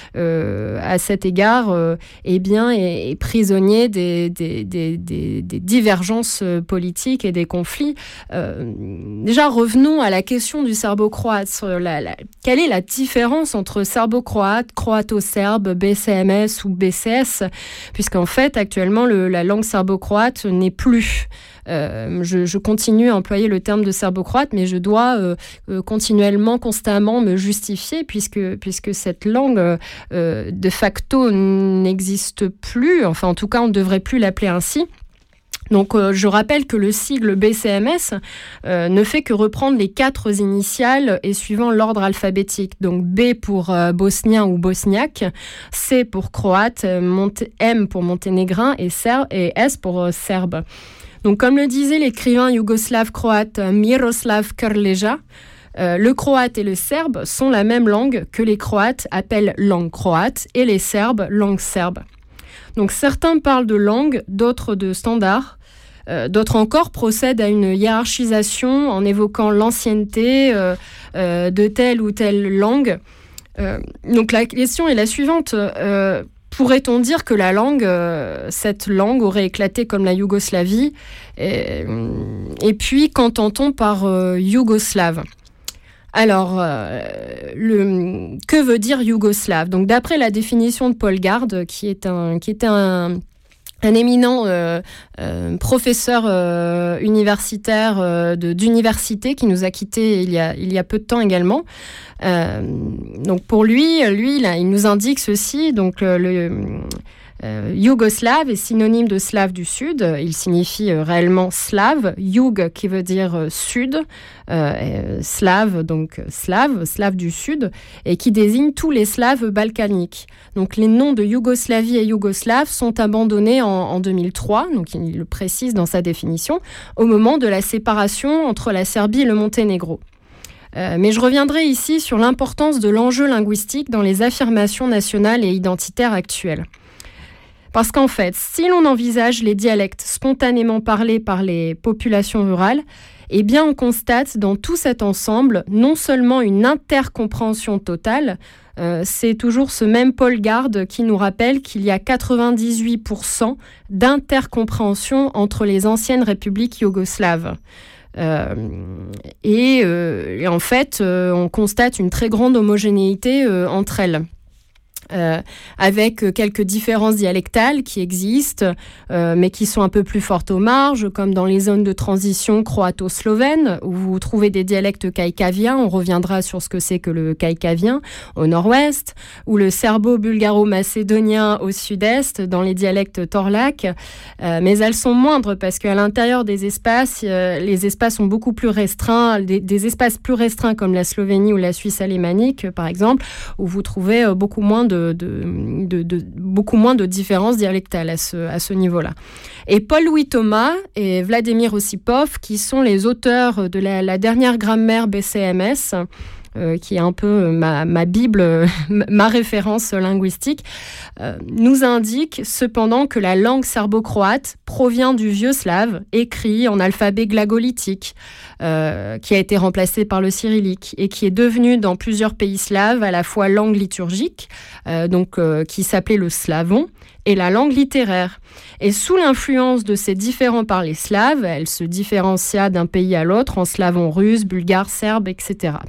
euh, à cet égard, euh, eh bien, est, est prisonnier des, des, des, des, des divergences politiques et des conflits. Euh, déjà, revenons à la question du serbo-croate. La, la, quelle est la différence entre serbo-croate, croato-serbe, B C M S ou B C S? Puisqu'en fait, actuellement, le, la langue serbo-croate n'est plus... Euh, je, je continue à employer le terme de serbo-croate, mais je dois euh, euh, continuellement, constamment me justifier puisque, puisque cette langue euh, de facto n'existe plus. Enfin, en tout cas, on ne devrait plus l'appeler ainsi. Donc, euh, je rappelle que le sigle B C M S euh, ne fait que reprendre les quatre initiales et suivant l'ordre alphabétique. Donc, B pour euh, bosnien ou bosniaque, C pour croate, Monté- M pour monténégrin et, ser- et S pour euh, serbe. Donc, comme le disait l'écrivain yougoslave-croate Miroslav Krleja, euh, le croate et le serbe sont la même langue que les croates appellent langue croate et les serbes langue serbe. Donc, certains parlent de langue, d'autres de standard. Euh, d'autres encore procèdent à une hiérarchisation en évoquant l'ancienneté euh, euh, de telle ou telle langue. Euh, donc, la question est la suivante. Euh, Pourrait-on dire que la langue, euh, cette langue aurait éclaté comme la Yougoslavie? Et, et puis, qu'entend-on par euh, yougoslave? Alors, euh, le, que veut dire yougoslave? Donc, d'après la définition de Paul Gard, qui, est un, qui était un... un éminent euh, euh, professeur euh, universitaire euh, de, d'université qui nous a quittés il y a, il y a peu de temps également. Euh, donc pour lui, lui là, il nous indique ceci. Donc le, le, Euh, yougoslave est synonyme de slave du Sud. Il signifie euh, réellement slave. Yug qui veut dire euh, sud. Euh, slave, donc slave, slave du Sud, et qui désigne tous les Slaves balkaniques. Donc les noms de Yougoslavie et Yougoslave sont abandonnés en, en deux mille trois, donc il le précise dans sa définition, au moment de la séparation entre la Serbie et le Monténégro. Euh, mais je reviendrai ici sur l'importance de l'enjeu linguistique dans les affirmations nationales et identitaires actuelles. Parce qu'en fait, si l'on envisage les dialectes spontanément parlés par les populations rurales, eh bien on constate dans tout cet ensemble non seulement une intercompréhension totale, euh, c'est toujours ce même Paul Gard qui nous rappelle qu'il y a quatre-vingt-dix-huit pour cent d'intercompréhension entre les anciennes républiques yougoslaves. Euh, et, euh, et en fait, euh, on constate une très grande homogénéité euh, entre elles. Euh, avec quelques différences dialectales qui existent, euh, mais qui sont un peu plus fortes aux marges, comme dans les zones de transition croato-slovène, où vous trouvez des dialectes caïcaviens, on reviendra sur ce que c'est que le caïcavien au nord-ouest, ou le serbo-bulgaro-macédonien au sud-est, dans les dialectes torlaques, euh, mais elles sont moindres, parce qu'à l'intérieur des espaces, euh, les espaces sont beaucoup plus restreints, des, des espaces plus restreints comme la Slovénie ou la Suisse alémanique, par exemple, où vous trouvez euh, beaucoup moins de De, de, de, de, beaucoup moins de différences dialectales à ce, à ce niveau-là. Et Paul-Louis Thomas et Vladimir Ossipov, qui sont les auteurs de la, la dernière grammaire B C M S, euh, qui est un peu ma, ma Bible, ma référence linguistique, euh, nous indiquent cependant que la langue serbo-croate provient du vieux slave, écrit en alphabet glagolitique, euh, qui a été remplacé par le cyrillique et qui est devenu dans plusieurs pays slaves à la fois langue liturgique, euh, donc euh, qui s'appelait le slavon, et la langue littéraire. Et sous l'influence de ces différents parlers slaves, elle se différencia d'un pays à l'autre en slavon russe, bulgare, serbe, et cetera.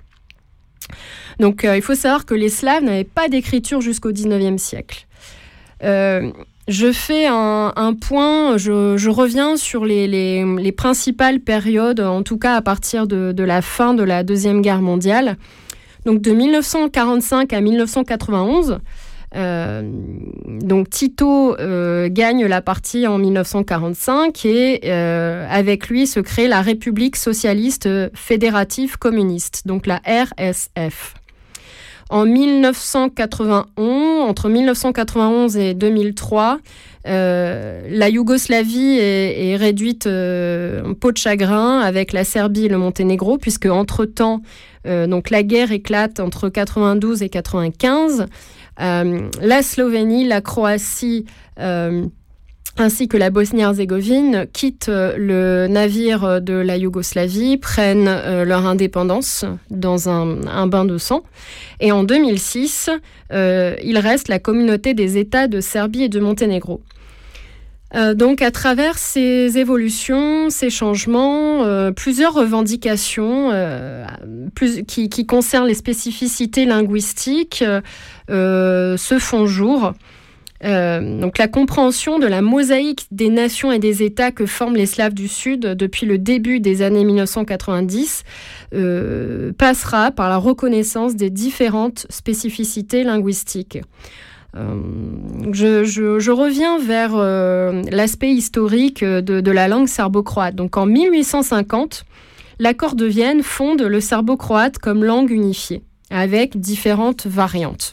Donc euh, il faut savoir que les Slaves n'avaient pas d'écriture jusqu'au dix-neuvième siècle. Euh, je fais un, un point, je, je reviens sur les, les, les principales périodes, en tout cas à partir de, de la fin de la Deuxième Guerre mondiale. Donc de dix-neuf cent quarante-cinq à dix-neuf cent quatre-vingt-onze, Euh, donc Tito euh, gagne la partie en dix-neuf cent quarante-cinq et euh, avec lui se crée la République socialiste fédérative communiste, donc la R S F. En dix-neuf cent quatre-vingt-onze, entre dix-neuf cent quatre-vingt-onze et deux mille trois, euh, la Yougoslavie est, est réduite euh, en peau de chagrin avec la Serbie et le Monténégro, puisque entre-temps, euh, donc la guerre éclate entre quatre-vingt-douze et quatre-vingt-quinze. Euh, la Slovénie, la Croatie, euh, ainsi que la Bosnie-Herzégovine quittent le navire de la Yougoslavie, prennent euh, leur indépendance dans un, un bain de sang. Et en deux mille six, euh, il reste la communauté des États de Serbie et de Monténégro. Euh, donc, à travers ces évolutions, ces changements, euh, plusieurs revendications euh, plus, qui, qui concernent les spécificités linguistiques euh, se font jour. Euh, donc, la compréhension de la mosaïque des nations et des États que forment les Slaves du Sud depuis le début des années dix-neuf cent quatre-vingt-dix euh, passera par la reconnaissance des différentes spécificités linguistiques. Euh, je, je, je reviens vers euh, l'aspect historique de, de la langue serbo-croate. Donc en mille huit cent cinquante, l'accord de Vienne fonde le serbo-croate comme langue unifiée, avec différentes variantes.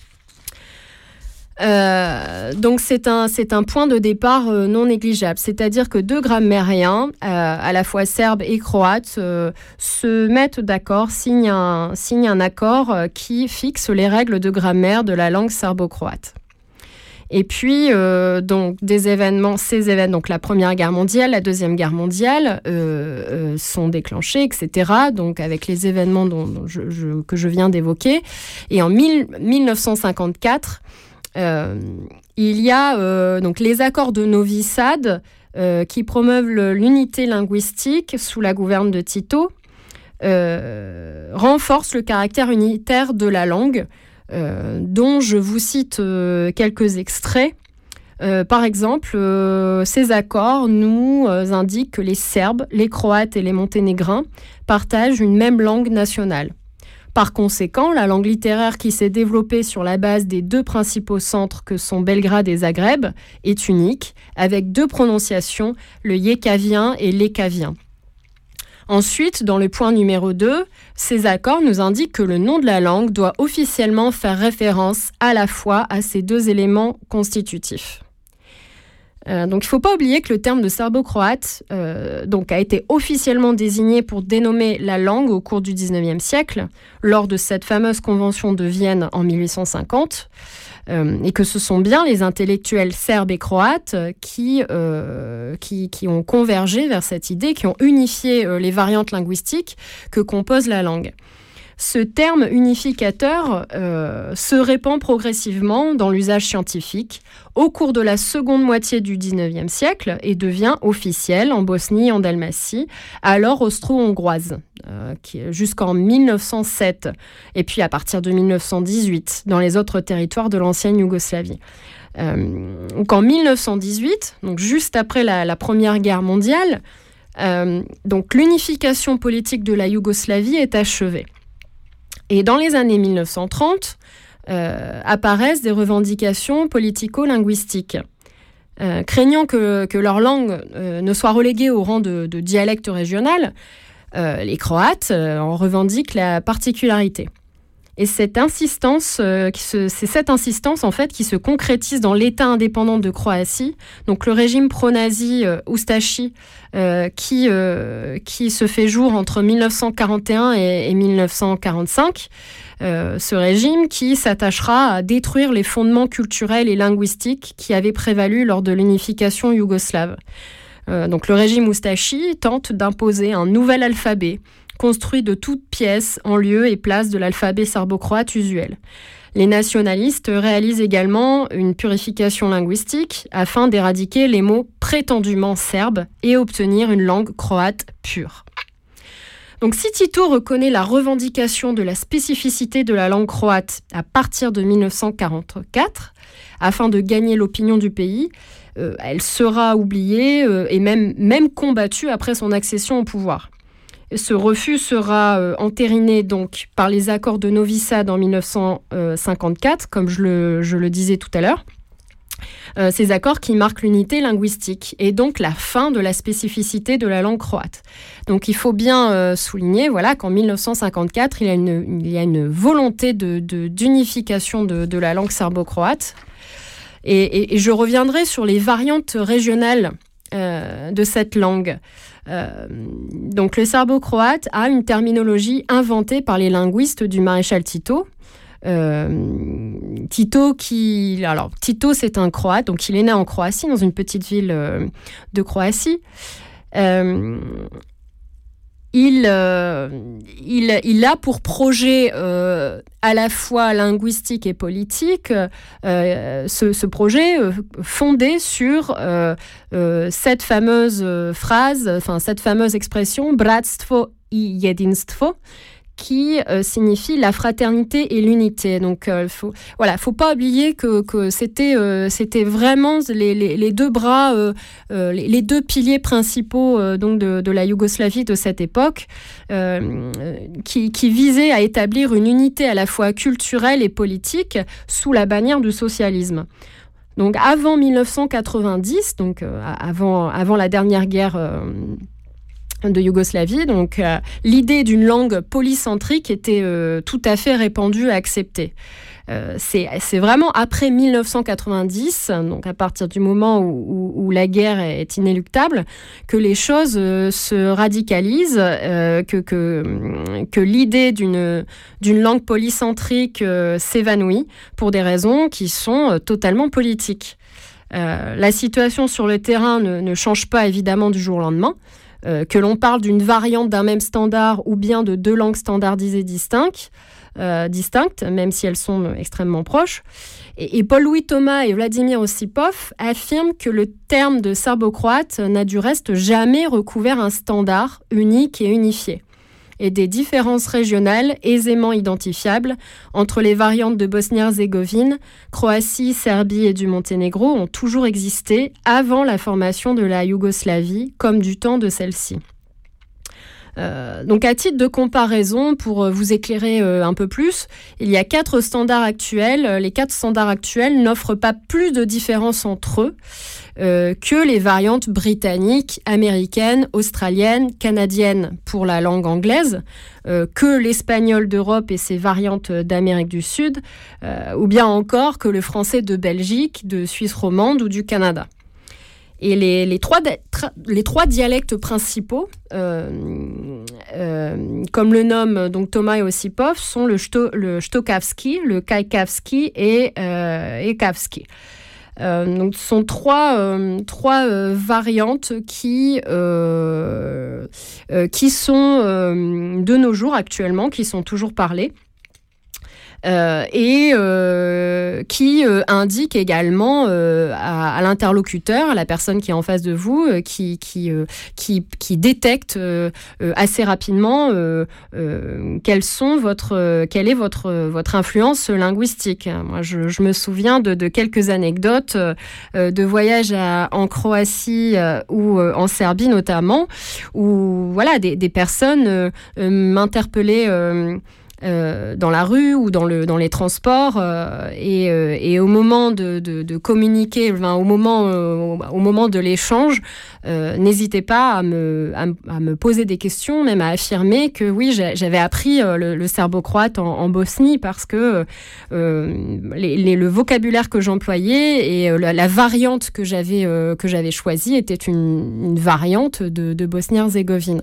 Euh, donc c'est un, c'est un point de départ euh, non négligeable, c'est-à-dire que deux grammairiens, euh, à la fois serbes et croates, euh, se mettent d'accord, signent un, signent un accord euh, qui fixe les règles de grammaire de la langue serbo-croate. Et puis, euh, donc, des événements, ces événements, donc la Première Guerre mondiale, la Deuxième Guerre mondiale, euh, euh, sont déclenchés, et cetera. Donc, avec les événements dont, dont je, je, que je viens d'évoquer. Et en mille, dix-neuf cent cinquante-quatre, Euh, il y a euh, donc les accords de Novi Sad euh, qui promeuvent le, l'unité linguistique sous la gouverne de Tito, euh, renforcent le caractère unitaire de la langue, euh, dont je vous cite euh, quelques extraits. Euh, par exemple, euh, ces accords nous euh, indiquent que les Serbes, les Croates et les Monténégrins partagent une même langue nationale. Par conséquent, la langue littéraire qui s'est développée sur la base des deux principaux centres que sont Belgrade et Zagreb est unique, avec deux prononciations, le yékavien et l'ékavien. Ensuite, dans le point numéro deux, ces accords nous indiquent que le nom de la langue doit officiellement faire référence à la fois à ces deux éléments constitutifs. Euh, donc, il ne faut pas oublier que le terme de serbo-croate euh, donc, a été officiellement désigné pour dénommer la langue au cours du dix-neuvième siècle, lors de cette fameuse convention de Vienne en mille huit cent cinquante, euh, et que ce sont bien les intellectuels serbes et croates qui, euh, qui, qui ont convergé vers cette idée, qui ont unifié euh, les variantes linguistiques que compose la langue. Ce terme unificateur euh, se répand progressivement dans l'usage scientifique au cours de la seconde moitié du dix-neuvième siècle et devient officiel en Bosnie et en Dalmatie, alors austro-hongroise, euh, jusqu'en mille neuf cent sept, et puis à partir de mille neuf cent dix-huit dans les autres territoires de l'ancienne Yougoslavie. Euh, donc en mille neuf cent dix-huit, donc juste après la, la Première Guerre mondiale, euh, donc l'unification politique de la Yougoslavie est achevée. Et dans les années mille neuf cent trente, euh, apparaissent des revendications politico-linguistiques. Euh, craignant que, que leur langue euh, ne soit reléguée au rang de, de dialecte régional, euh, les Croates euh, en revendiquent la particularité. Et cette insistance, euh, qui se, c'est cette insistance en fait qui se concrétise dans l'État indépendant de Croatie, donc le régime pro-nazi euh, Ustashi, euh, qui, euh, qui se fait jour entre mille neuf cent quarante et un et, et mille neuf cent quarante-cinq. Euh, ce régime qui s'attachera à détruire les fondements culturels et linguistiques qui avaient prévalu lors de l'unification yougoslave. Euh, donc le régime Ustashi tente d'imposer un nouvel alphabet, construit de toutes pièces en lieu et place de l'alphabet serbo-croate usuel. Les nationalistes réalisent également une purification linguistique afin d'éradiquer les mots prétendument serbes et obtenir une langue croate pure. Donc si Tito reconnaît la revendication de la spécificité de la langue croate à partir de mille neuf cent quarante-quatre, afin de gagner l'opinion du pays, euh, elle sera oubliée euh, et même, même combattue après son accession au pouvoir. Ce refus sera euh, entériné donc par les accords de Novi Sad en mille neuf cent cinquante-quatre, comme je le, je le disais tout à l'heure. Euh, ces accords qui marquent l'unité linguistique et donc la fin de la spécificité de la langue croate. Donc il faut bien euh, souligner voilà, qu'en mille neuf cent cinquante-quatre, il y a une, il y a une volonté de, de, d'unification de, de la langue serbo-croate. Et, et, et je reviendrai sur les variantes régionales euh, de cette langue. Euh, donc le serbo-croate a une terminologie inventée par les linguistes du maréchal Tito. Euh, Tito, qui, alors Tito, c'est un Croate, donc il est né en Croatie, dans une petite ville euh, de Croatie. Euh, il, euh, il, il a pour projet euh, à la fois linguistique et politique euh, ce, ce projet euh, fondé sur euh, euh, cette fameuse phrase, enfin cette fameuse expression bratstvo i jedinstvo, qui euh, signifie la fraternité et l'unité. Donc, euh, faut, voilà, faut pas oublier que, que c'était, euh, c'était vraiment les, les, les deux bras, euh, euh, les, les deux piliers principaux euh, donc de, de la Yougoslavie de cette époque, euh, qui, qui visaient à établir une unité à la fois culturelle et politique sous la bannière du socialisme. Donc, avant mille neuf cent quatre-vingt-dix, donc euh, avant, avant la dernière guerre euh, de Yougoslavie, donc euh, l'idée d'une langue polycentrique était euh, tout à fait répandue et acceptée. Euh, c'est, c'est vraiment après mille neuf cent quatre-vingt-dix, donc à partir du moment où, où, où la guerre est inéluctable, que les choses euh, se radicalisent, euh, que, que, que l'idée d'une, d'une langue polycentrique euh, s'évanouit pour des raisons qui sont euh, totalement politiques. Euh, la situation sur le terrain ne, ne change pas évidemment du jour au lendemain. Euh, que l'on parle d'une variante d'un même standard ou bien de deux langues standardisées distinctes, euh, distinctes même si elles sont extrêmement proches. Et, et Paul-Louis Thomas et Vladimir Ossipov affirment que le terme de serbo-croate n'a du reste jamais recouvert un standard unique et unifié, et des différences régionales aisément identifiables entre les variantes de Bosnie-Herzégovine, Croatie, Serbie et du Monténégro ont toujours existé avant la formation de la Yougoslavie, comme du temps de celle-ci. Euh, donc à titre de comparaison, pour vous éclairer euh, un peu plus, il y a quatre standards actuels. Les quatre standards actuels n'offrent pas plus de différence entre eux euh, que les variantes britanniques, américaines, australiennes, canadiennes pour la langue anglaise, euh, que l'espagnol d'Europe et ses variantes d'Amérique du Sud, euh, ou bien encore que le français de Belgique, de Suisse romande ou du Canada. Et les, les, trois, tra, les trois dialectes principaux, euh, euh, comme le nomme donc Thomas Ossipov, sont le, Sto, le Stokavski, le Kaikavski et, euh, et Kavski. Euh, donc, ce sont trois, euh, trois euh, variantes qui, euh, euh, qui sont euh, de nos jours actuellement, qui sont toujours parlées. Euh, et euh, qui euh, indique également euh, à, à l'interlocuteur, à la personne qui est en face de vous, euh, qui, qui, euh, qui, qui détecte euh, euh, assez rapidement euh, euh, quelles sont votre, euh, quelle est votre, votre influence linguistique. Moi, je, je me souviens de, de quelques anecdotes euh, de voyages à, en Croatie euh, ou euh, en Serbie notamment, où voilà, des, des personnes euh, euh, m'interpellaient euh, Euh, dans la rue ou dans, le, dans les transports euh, et, euh, et au moment de, de, de communiquer, enfin, au, moment, euh, au moment de l'échange, euh, n'hésitez pas à me, à, à me poser des questions, même à affirmer que oui, j'avais appris euh, le, le serbo-croate en, en Bosnie parce que euh, les, les, le vocabulaire que j'employais et euh, la, la variante que j'avais euh, que j'avais choisie était une, une variante de, de Bosnie-Herzégovine.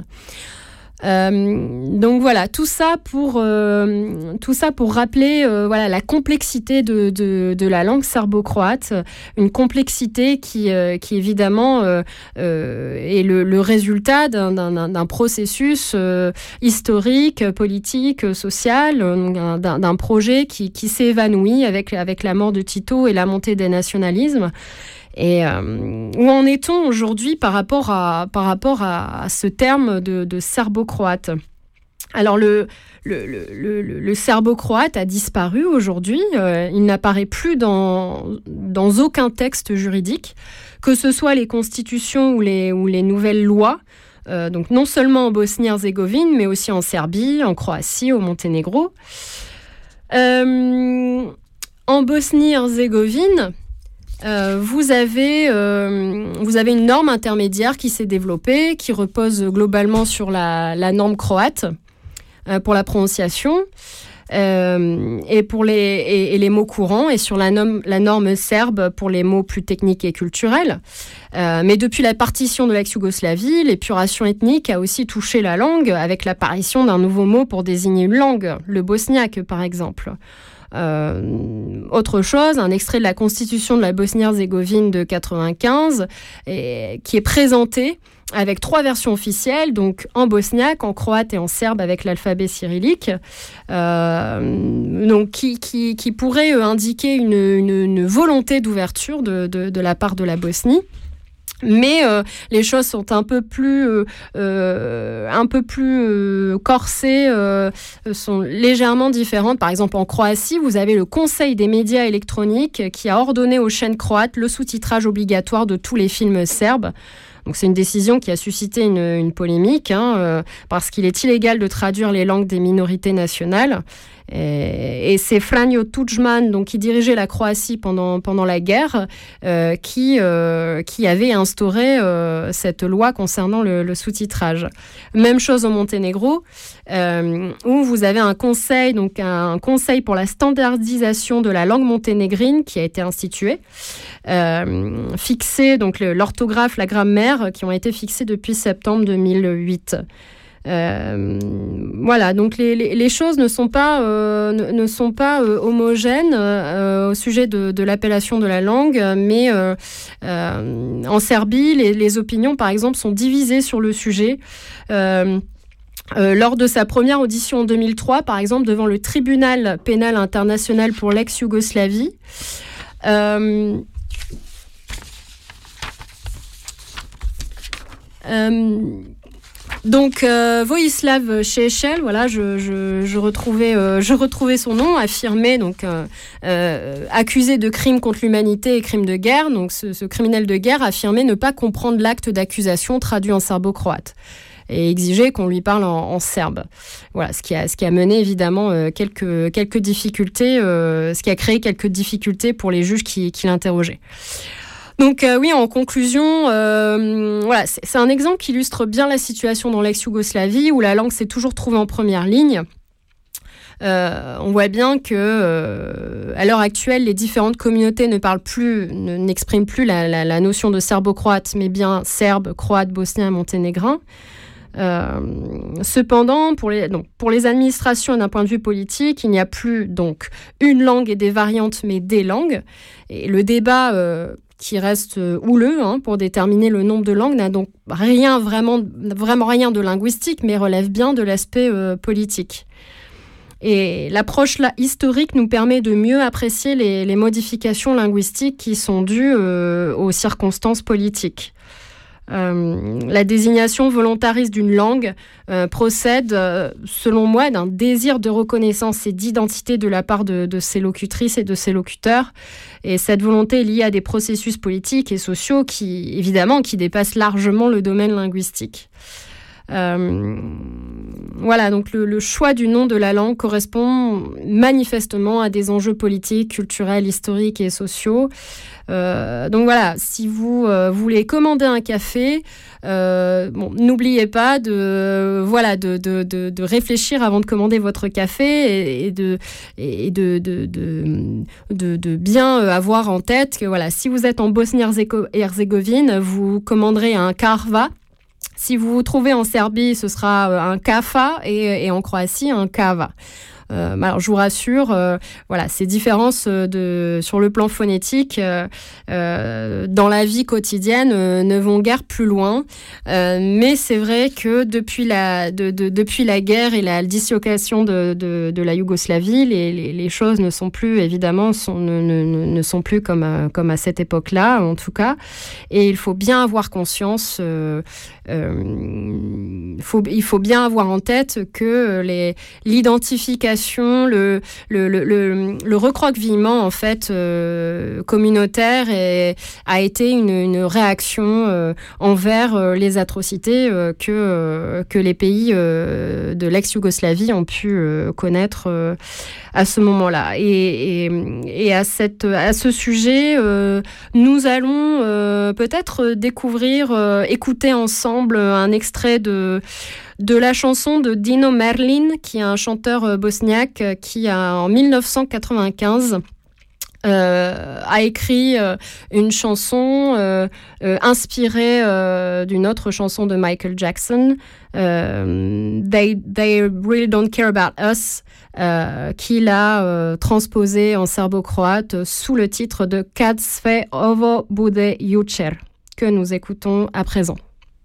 Euh, donc voilà, tout ça pour, euh, tout ça pour rappeler euh, voilà, la complexité de, de, de la langue serbo-croate, une complexité qui, euh, qui évidemment euh, euh, est le, le résultat d'un, d'un, d'un processus euh, historique, politique, social, euh, d'un, d'un projet qui, qui s'est évanoui avec, avec la mort de Tito et la montée des nationalismes. Et euh, où en est-on aujourd'hui par rapport à, par rapport à, à ce terme de, de serbo-croate ? Alors le, le, le, le, le serbo-croate a disparu aujourd'hui, euh, il n'apparaît plus dans, dans aucun texte juridique, que ce soit les constitutions ou les, ou les nouvelles lois, euh, donc non seulement en Bosnie-Herzégovine, mais aussi en Serbie, en Croatie, au Monténégro. Euh, en Bosnie-Herzégovine, Euh, vous, avez, euh, vous avez une norme intermédiaire qui s'est développée, qui repose globalement sur la, la norme croate euh, pour la prononciation euh, et, pour les, et, et les mots courants, et sur la norme, la norme serbe pour les mots plus techniques et culturels. Euh, mais depuis la partition de l'ex-Yougoslavie, l'épuration ethnique a aussi touché la langue, avec l'apparition d'un nouveau mot pour désigner une langue, le bosniaque par exemple. Euh, autre chose, un extrait de la Constitution de la Bosnie-Herzégovine de quatre-vingt-quinze, et, qui est présenté avec trois versions officielles, donc en bosniaque, en croate et en serbe avec l'alphabet cyrillique, euh, donc qui, qui, qui pourrait indiquer une, une, une volonté d'ouverture de, de, de la part de la Bosnie. Mais euh, les choses sont un peu plus, euh, euh, un peu plus euh, corsées, euh, sont légèrement différentes. Par exemple, en Croatie, vous avez le Conseil des médias électroniques qui a ordonné aux chaînes croates le sous-titrage obligatoire de tous les films serbes. Donc c'est une décision qui a suscité une, une polémique, hein, euh, parce qu'il est illégal de traduire les langues des minorités nationales. Et, et c'est Franjo Tudjman, donc, qui dirigeait la Croatie pendant, pendant la guerre, euh, qui, euh, qui avait instauré euh, cette loi concernant le, le sous-titrage. Même chose au Monténégro, euh, où vous avez un conseil, donc un conseil pour la standardisation de la langue monténégrine qui a été institué, euh, fixé, donc le, l'orthographe, la grammaire, qui ont été fixés depuis septembre deux mille huit. Euh, voilà, donc les, les, les choses ne sont pas, euh, ne, ne sont pas euh, homogènes euh, au sujet de, de l'appellation de la langue, mais euh, euh, en Serbie, les, les opinions, par exemple, sont divisées sur le sujet. Euh, Euh, lors de sa première audition en deux mille trois, par exemple, devant le tribunal pénal international pour l'ex-Yougoslavie, euh, euh, donc euh, Vojislav Šešelj, voilà, je, je, je, retrouvais, euh, je retrouvais son nom, affirmé, donc euh, euh, accusé de crimes contre l'humanité et crimes de guerre. Donc ce, ce criminel de guerre affirmait ne pas comprendre l'acte d'accusation traduit en serbo-croate. et exiger qu'on lui parle en, en serbe. Voilà, ce qui a, ce qui a mené évidemment euh, quelques, quelques difficultés, euh, ce qui a créé quelques difficultés pour les juges qui, qui l'interrogeaient. Donc euh, oui, en conclusion, euh, voilà, c'est, c'est un exemple qui illustre bien la situation dans l'ex-Yougoslavie où la langue s'est toujours trouvée en première ligne. Euh, on voit bien que euh, à l'heure actuelle, les différentes communautés ne parlent plus, ne, n'expriment plus la, la, la notion de serbo-croate, mais bien serbe, croate, bosnien, monténégrin. Euh, cependant, pour les, donc, pour les administrations et d'un point de vue politique, il n'y a plus donc une langue et des variantes, mais des langues. Et le débat euh, qui reste houleux hein, pour déterminer le nombre de langues n'a donc rien vraiment, vraiment rien de linguistique, mais relève bien de l'aspect euh, politique. Et l'approche là, historique nous permet de mieux apprécier les, les modifications linguistiques qui sont dues euh, aux circonstances politiques. Euh, la désignation volontariste d'une langue euh, procède, euh, selon moi, d'un désir de reconnaissance et d'identité de la part de, de ses locutrices et de ses locuteurs. Et cette volonté est liée à des processus politiques et sociaux qui, évidemment, qui dépassent largement le domaine linguistique. Euh, voilà, donc le, le choix du nom de la langue correspond manifestement à des enjeux politiques, culturels, historiques et sociaux. Euh, donc voilà, si vous euh, voulez commander un café, euh, bon, n'oubliez pas de, voilà, de, de, de, de réfléchir avant de commander votre café et, et, de, et de, de, de, de, de bien avoir en tête que voilà, si vous êtes en Bosnie-Herzégovine, vous commanderez un karva. Si vous vous trouvez en Serbie, ce sera un kafa et, et en Croatie, un kava. Euh, alors, je vous rassure, euh, voilà, ces différences de, sur le plan phonétique, euh, euh, dans la vie quotidienne, euh, ne vont guère plus loin. Euh, mais c'est vrai que depuis la, de, de, depuis la guerre et la dislocation de, de, de la Yougoslavie, les, les, les choses ne sont plus, évidemment, sont, ne, ne, ne sont plus comme à, comme à cette époque-là, en tout cas. Et il faut bien avoir conscience, euh, euh, faut, il faut bien avoir en tête que les, l'identification Le, le, le, le, le recroquevillement en fait euh, communautaire est, a été une, une réaction euh, envers euh, les atrocités euh, que, euh, que les pays euh, de l'ex-Yougoslavie ont pu euh, connaître euh, à ce moment-là. Et, et, et à, cette, à ce sujet, euh, nous allons euh, peut-être découvrir, euh, écouter ensemble un extrait de de la chanson de Dino Merlin, qui est un chanteur bosniaque qui, a, en dix-neuf cent quatre-vingt-quinze, euh, a écrit euh, une chanson euh, euh, inspirée euh, d'une autre chanson de Michael Jackson, euh, They, They Really Don't Care About Us, euh, qu'il a euh, transposée en serbo-croate sous le titre de Kad sve ovo bude jučer, que nous écoutons à présent.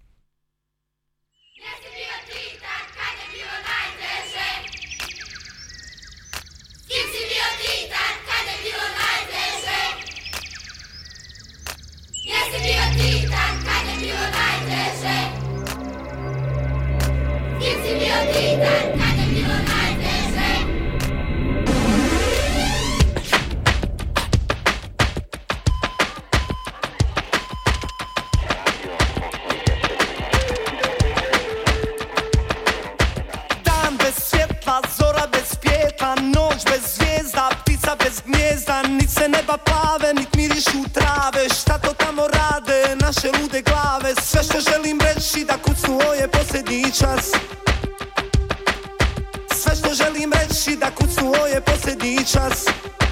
Noć bez zvijezda, ptica bez gnijezda, nit se neba plave, nit mirišu trave. Šta to tamo rade naše lude glave? Sve što želim reći da kucnu ovo je posljednji čas. Sve što želim reći da kucnu ovo je posljednji čas.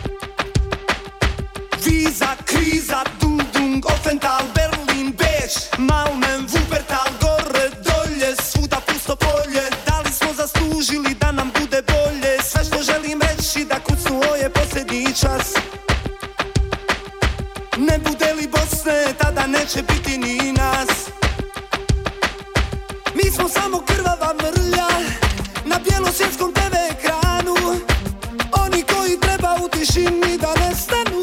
Viza, kriza, dung dung, Offental, Berlin, Beč, Malmen, Wuppertal, gore, dolje, svuda pusto polje. Da li smo zaslužili da nam bude bolje? Sve što želim reći da kucnu ovo je posljednji čas. Ne bude li Bosne, tada neće biti ni nas. Mi smo samo krvava mrlja na bjelosvjetskom te ve ekranu. Oni koji treba u tišini da nestanu.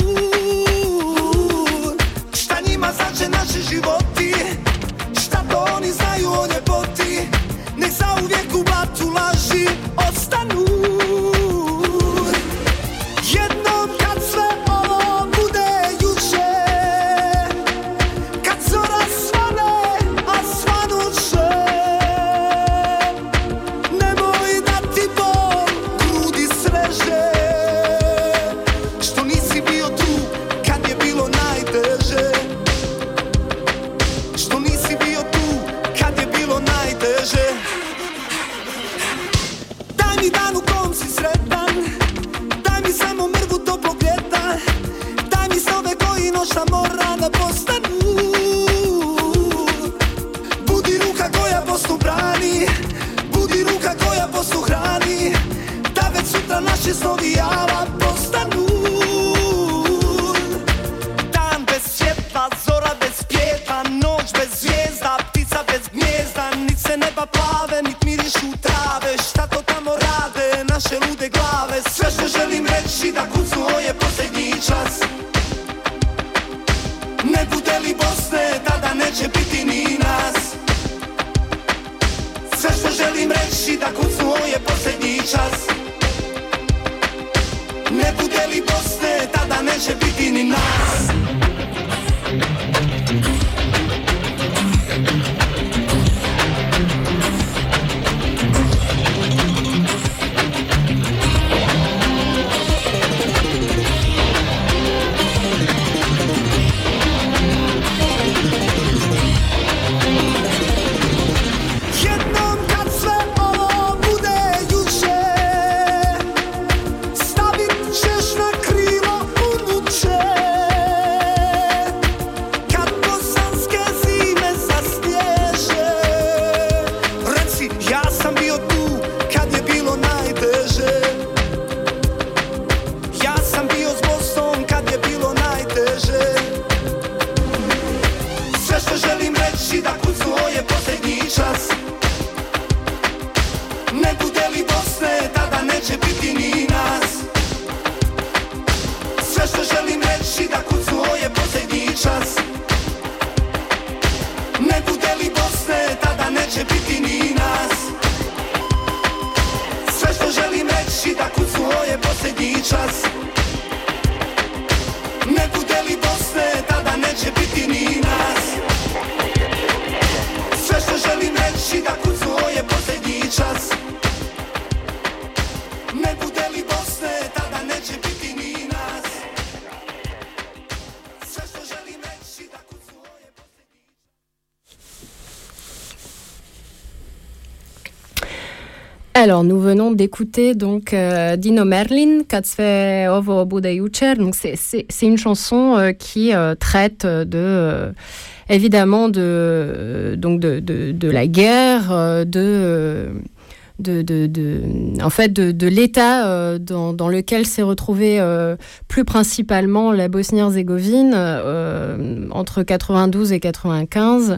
Šta njima znače naši životi? Šta to oni znaju o ljepoti? Nek zauvijek u blatu laži ostanu. Jednom kad sve ovo bude juče, kad zora svane, a svanuće, što nisi bio tu kad je bilo najteže. Daj mi dan u kom si sretan, daj mi samo mrvu toplog ljeta, daj mi snove koji noćna mora da postanu. Budi ruka koja Bosnu brani, budi ruka koja Bosnu hrani, da već sutra naše snovi java postanu. Dan bez svjetla, zora bez pjeta, noć bez zvijezda, ptica bez gnjezda, nit se neba plave, nit mirišu trave. Šta to tamo rade naše lude glave? Sve što želim reći da kucnu ovo je posljednji čas. Ne bude li Bosne, tada neće biti ni nas. Sve što želim reći da kucnu ovo je posljednji čas. Ne bude li Bosne, tada neće biti ni nas. Jednom kad sve ovo bude juče, stavit ćeš na krilo unuče. Kad bosanske zime zasnježe, reci ja sam bio tu kad je bilo najteže. Ja sam bio s Bosnom kad je bilo najteže. Sve što želim reći da kucnu ovo je posljednji čas. Ne bude li Bosne, tada neće biti ni nas. Sve što želim reći da kucnu ovo je posljednji čas. Ne bude li Bosne, tada neće biti ni nas. Sve što želim reći da kucnu ovo je posljednji čas. Ne bude li Bosne, tada neće biti ni nas. Sve što želim reći da kucnu ovo je posljednji čas. Ne bude li Bosne, tada neće biti ni nas. Sve što želim reći da kucnu ovo je posljednji čas. Alors, nous venons d'écouter donc euh, Dino Merlin, Kad sve ovo bude jučer. Donc, c'est, c'est, c'est une chanson euh, qui euh, traite de, euh, évidemment, de, donc de, de, de la guerre, euh, de, de, de, de, en fait, de, de l'état euh, dans, dans lequel s'est retrouvée euh, plus principalement la Bosnie-Herzégovine euh, entre quatre-vingt-douze et quatre-vingt-quinze.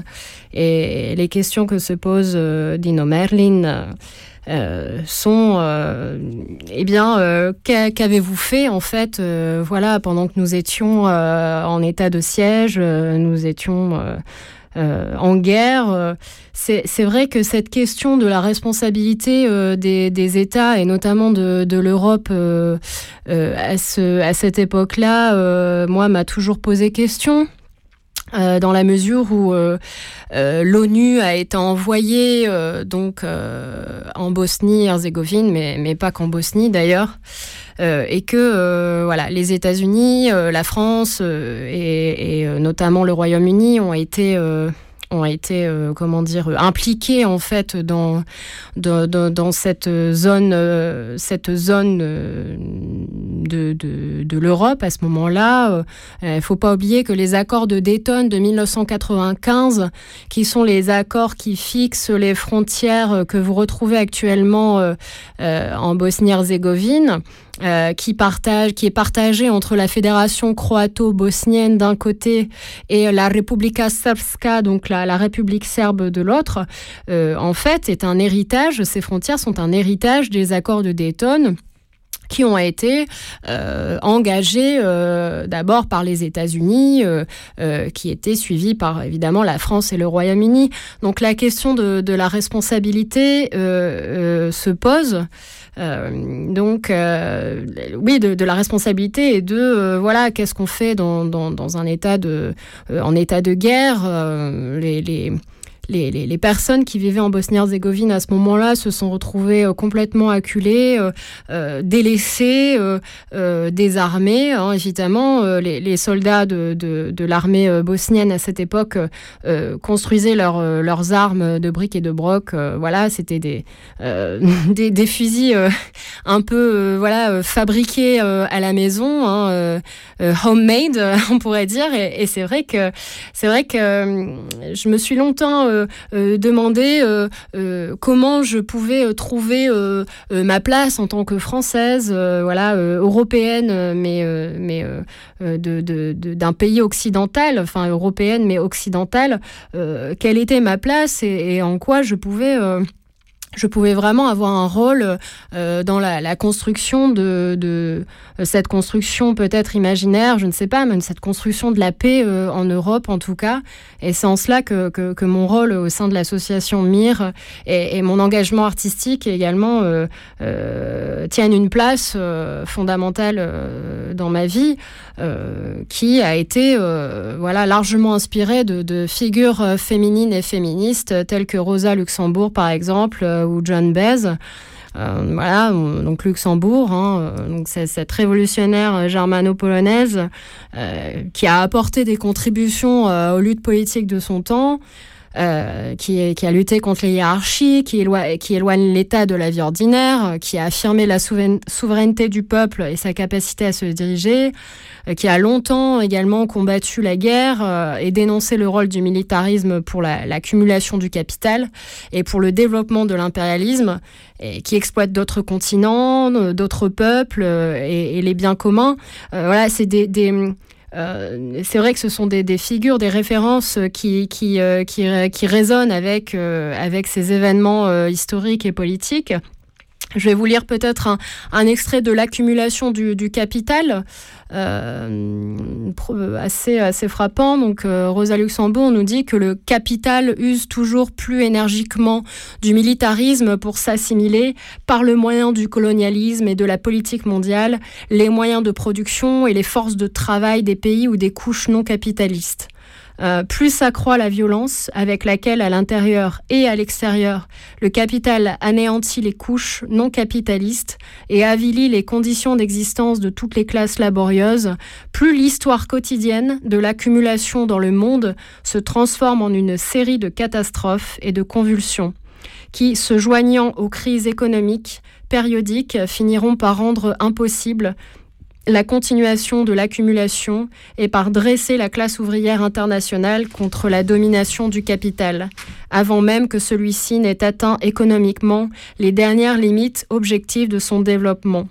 Et les questions que se pose euh, Dino Merlin euh, Euh, sont euh, eh bien euh, qu'a, qu'avez-vous fait en fait euh, voilà pendant que nous étions euh, en état de siège, euh, nous étions euh, euh, en guerre. Euh, c'est, c'est vrai que cette question de la responsabilité euh, des, des États et notamment de, de l'Europe euh, euh, à, ce, à cette époque-là, euh, moi m'a toujours posé question. Euh, dans la mesure où euh, euh, l'ONU a été envoyée euh, donc euh, en Bosnie-Herzégovine, mais mais pas qu'en Bosnie d'ailleurs, euh, et que euh, voilà, les États-Unis, euh, la France euh, et, et euh, notamment le Royaume-Uni ont été euh, ont été euh, comment dire impliqués en fait dans dans, dans, dans cette zone euh, cette zone euh, de, de de l'Europe à ce moment-là. Il euh, faut pas oublier que les accords de Dayton de dix-neuf cent quatre-vingt-quinze, qui sont les accords qui fixent les frontières que vous retrouvez actuellement euh, euh, en Bosnie-Herzégovine, Euh, qui partage, qui est partagé entre la fédération croato-bosnienne d'un côté et la Republika Srpska, donc la, la République serbe de l'autre, euh, en fait, est un héritage. Ces frontières sont un héritage des accords de Dayton, qui ont été euh, engagés euh, d'abord par les États-Unis, euh, euh, qui étaient suivis par évidemment la France et le Royaume-Uni. Donc la question de, de la responsabilité euh, euh, se pose. Euh, donc euh, oui, de, de la responsabilité et de euh, voilà, qu'est-ce qu'on fait dans, dans, dans un état de euh, en état de guerre. Euh, les, les les, les, les personnes qui vivaient en Bosnie-Herzégovine à ce moment-là se sont retrouvées euh, complètement acculées, euh, euh, délaissées, euh, euh, désarmées. Hein, évidemment, euh, les, les soldats de, de, de l'armée euh, bosnienne à cette époque euh, construisaient leur, euh, leurs armes de briques et de broc. Euh, voilà, c'était des, euh, des, des fusils euh, un peu euh, voilà, euh, fabriqués euh, à la maison, hein, euh, euh, homemade, on pourrait dire. Et, et c'est vrai que, c'est vrai que euh, je me suis longtemps euh, euh, demandé euh, euh, comment je pouvais euh, trouver euh, euh, ma place en tant que Française, euh, voilà, euh, européenne, mais, euh, mais euh, de, de, de, d'un pays occidental, enfin européenne mais occidentale. Euh, quelle était ma place et, et en quoi je pouvais... Euh, je pouvais vraiment avoir un rôle euh, dans la, la construction de, de euh, cette construction peut-être imaginaire, je ne sais pas, mais cette construction de la paix euh, en Europe en tout cas. Et c'est en cela que, que, que mon rôle au sein de l'association M I R et, et mon engagement artistique également euh, euh, tiennent une place euh, fondamentale euh, dans ma vie, euh, qui a été euh, voilà, largement inspirée de, de figures féminines et féministes telles que Rosa Luxembourg par exemple, ou John Baez. Euh, voilà, donc Luxembourg, hein, donc c'est cette révolutionnaire germano-polonaise euh, qui a apporté des contributions euh, aux luttes politiques de son temps, euh, qui, qui a lutté contre les hiérarchies, qui, éloi- qui éloigne l'État de la vie ordinaire, qui a affirmé la souver- souveraineté du peuple et sa capacité à se diriger, euh, qui a longtemps également combattu la guerre euh, et dénoncé le rôle du militarisme pour la, l'accumulation du capital et pour le développement de l'impérialisme, et qui exploite d'autres continents, d'autres peuples euh, et, et les biens communs. Euh, voilà, c'est des... des Euh, c'est vrai que ce sont des, des figures, des références qui, qui, euh, qui, qui résonnent avec, euh, avec ces événements euh, historiques et politiques. Je vais vous lire peut-être un, un extrait de l'accumulation du, du capital, euh, assez, assez frappant. Donc, euh, Rosa Luxembourg nous dit que le capital use toujours plus énergiquement du militarisme pour s'assimiler par le moyen du colonialisme et de la politique mondiale, les moyens de production et les forces de travail des pays ou des couches non capitalistes. Euh, plus s'accroît la violence avec laquelle, à l'intérieur et à l'extérieur, le capital anéantit les couches non capitalistes et avilit les conditions d'existence de toutes les classes laborieuses, plus l'histoire quotidienne de l'accumulation dans le monde se transforme en une série de catastrophes et de convulsions qui, se joignant aux crises économiques périodiques, finiront par rendre impossible la continuation de l'accumulation et par dresser la classe ouvrière internationale contre la domination du capital, avant même que celui-ci n'ait atteint économiquement les dernières limites objectives de son développement.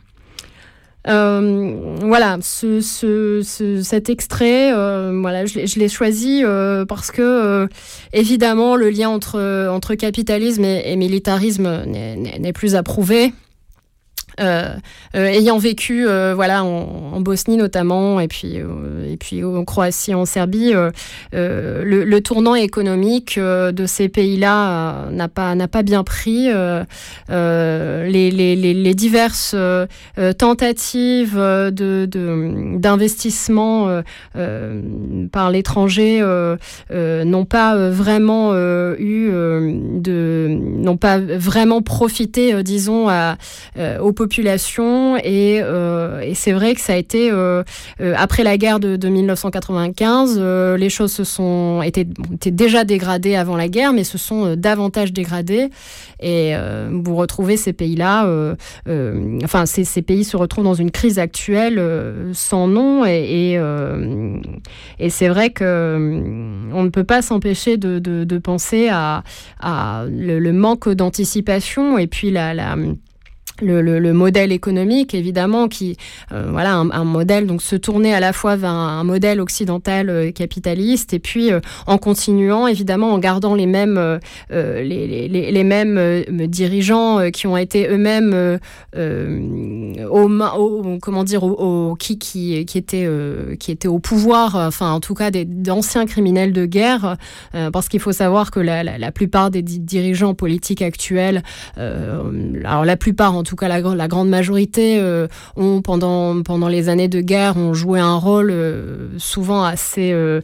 Euh, voilà, ce, ce, ce, cet extrait, euh, voilà, je l'ai, je l'ai choisi euh, parce que, euh, évidemment, le lien entre, entre capitalisme et, et militarisme n'est, n'est, n'est plus à prouver. Euh, euh, ayant vécu euh, voilà en, en Bosnie notamment et puis euh, et puis en Croatie, en Serbie, euh, euh, le, le tournant économique euh, de ces pays-là euh, n'a pas n'a pas bien pris. Euh, euh, les, les les les diverses euh, tentatives de, de d'investissement euh, euh, par l'étranger euh, euh, n'ont pas vraiment euh, eu euh, de n'ont pas vraiment profité, euh, disons, à euh, aux population et, euh, et c'est vrai que ça a été euh, euh, après la guerre de, de dix-neuf cent quatre-vingt-quinze, euh, les choses se sont étaient, étaient déjà dégradées avant la guerre, mais se sont euh, davantage dégradées et euh, vous retrouvez ces pays-là, euh, euh, enfin ces, ces pays se retrouvent dans une crise actuelle euh, sans nom et, et, euh, et c'est vrai que euh, on ne peut pas s'empêcher de, de, de penser à, à le, le manque d'anticipation et puis la, la Le, le, le modèle économique, évidemment, qui, euh, voilà, un, un modèle, donc se tourner à la fois vers un, un modèle occidental euh, capitaliste, et puis euh, en continuant, évidemment, en gardant les mêmes, euh, les, les, les mêmes euh, dirigeants euh, qui ont été eux-mêmes euh, euh, au, au, comment dire, au, au, qui, qui, qui, étaient, euh, qui étaient au pouvoir, enfin, en tout cas, des, d'anciens criminels de guerre, euh, parce qu'il faut savoir que la, la, la plupart des dirigeants politiques actuels, euh, alors la plupart en tout cas la, la grande majorité, euh, ont pendant pendant les années de guerre ont joué un rôle euh, souvent assez, euh,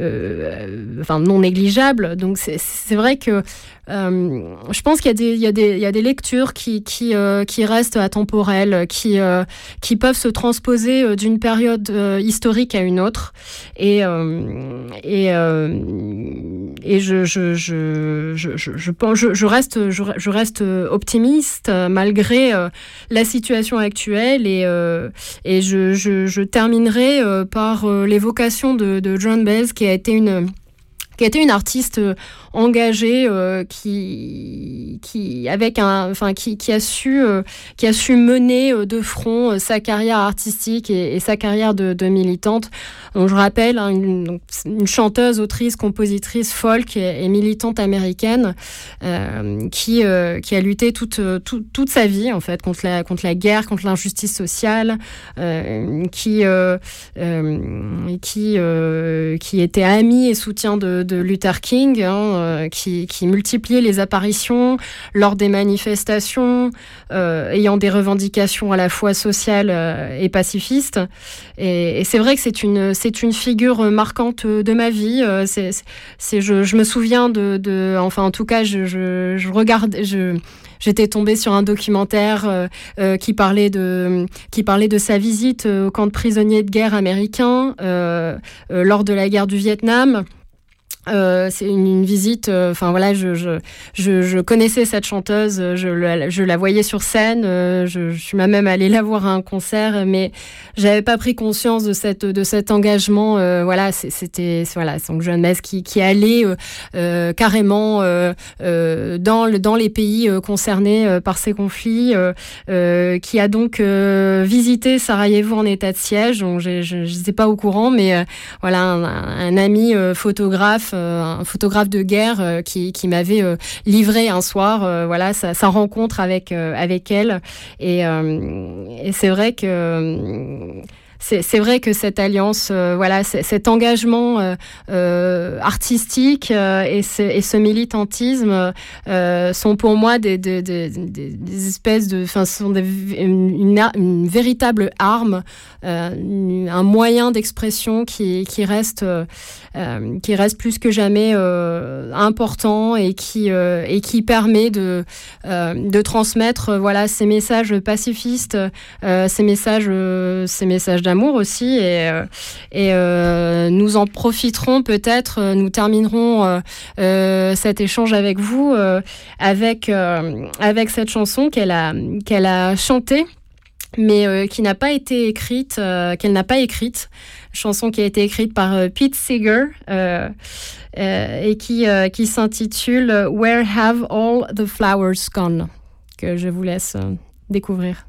euh, enfin non négligeable. Donc c'est c'est vrai que Euh, je pense qu'il y a des, il y a des, il y a des lectures qui, qui, euh, qui restent atemporelles, qui, euh, qui peuvent se transposer d'une période euh, historique à une autre. Et, euh, et, euh, et je, je, je, je, je, je, pense, je, je, reste, je, je reste optimiste malgré euh, la situation actuelle. Et, euh, et je, je, je terminerai euh, par euh, l'évocation de, de Joan Baez, qui a été une qui a été une artiste engagée euh, qui qui avec un enfin qui qui a su euh, qui a su mener euh, de front euh, sa carrière artistique et, et sa carrière de, de militante. Donc je rappelle hein, une, donc, une chanteuse, autrice, compositrice folk et, et militante américaine euh, qui euh, qui a lutté toute, toute toute sa vie en fait contre la contre la guerre, contre l'injustice sociale, euh, qui euh, euh, qui euh, qui était amie et soutien de de Luther King, hein, euh, qui, qui multipliait les apparitions lors des manifestations, euh, ayant des revendications à la fois sociales euh, et pacifistes. Et, et c'est vrai que c'est une, c'est une figure marquante de ma vie. Euh, c'est, c'est, je, je me souviens de, de, enfin en tout cas, je, je, je regarde, je J'étais tombée sur un documentaire euh, euh, qui parlait de qui parlait de sa visite au camp de prisonniers de guerre américain euh, euh, lors de la guerre du Vietnam. Euh, c'est une, une visite. Enfin euh, voilà, je, je je je connaissais cette chanteuse, je la, je la voyais sur scène. Euh, je, je suis même allée la voir à un concert, mais j'avais pas pris conscience de cette de cet engagement. Euh, voilà, c'était voilà, donc Joan Baez qui qui allait euh, euh, carrément euh, euh, dans le dans les pays euh, concernés euh, par ces conflits, euh, euh, qui a donc euh, visité Sarajevo en état de siège. Donc je je j'étais pas au courant, mais euh, voilà, un, un ami euh, photographe. Un photographe de guerre euh, qui, qui m'avait euh, livré un soir euh, voilà sa, sa rencontre avec euh, avec elle et, euh, et c'est vrai que euh, C'est, c'est vrai que cette alliance, euh, voilà, cet engagement euh, euh, artistique euh, et, ce, et ce militantisme euh, sont pour moi des, des, des, des espèces de, enfin, sont des, une, une, une véritable arme, euh, une, un moyen d'expression qui, qui reste, euh, qui reste plus que jamais euh, important et qui, euh, et qui permet de, euh, de transmettre, euh, voilà, ces messages pacifistes, euh, ces messages, euh, ces messages d'amour aussi, et, euh, et euh, nous en profiterons peut-être, nous terminerons euh, euh, cet échange avec vous euh, avec, euh, avec cette chanson qu'elle a, qu'elle a chantée, mais euh, qui n'a pas été écrite, euh, qu'elle n'a pas écrite, chanson qui a été écrite par euh, Pete Seeger euh, euh, et qui, euh, qui s'intitule « Where Have All the Flowers Gone ?» que je vous laisse euh, découvrir.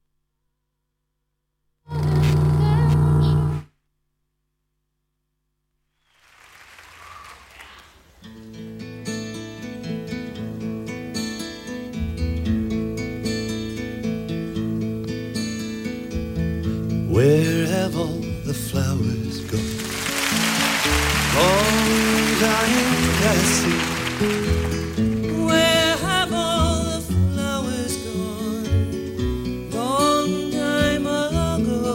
Where have all the flowers gone? Long time passing. Where have all the flowers gone? Long time ago.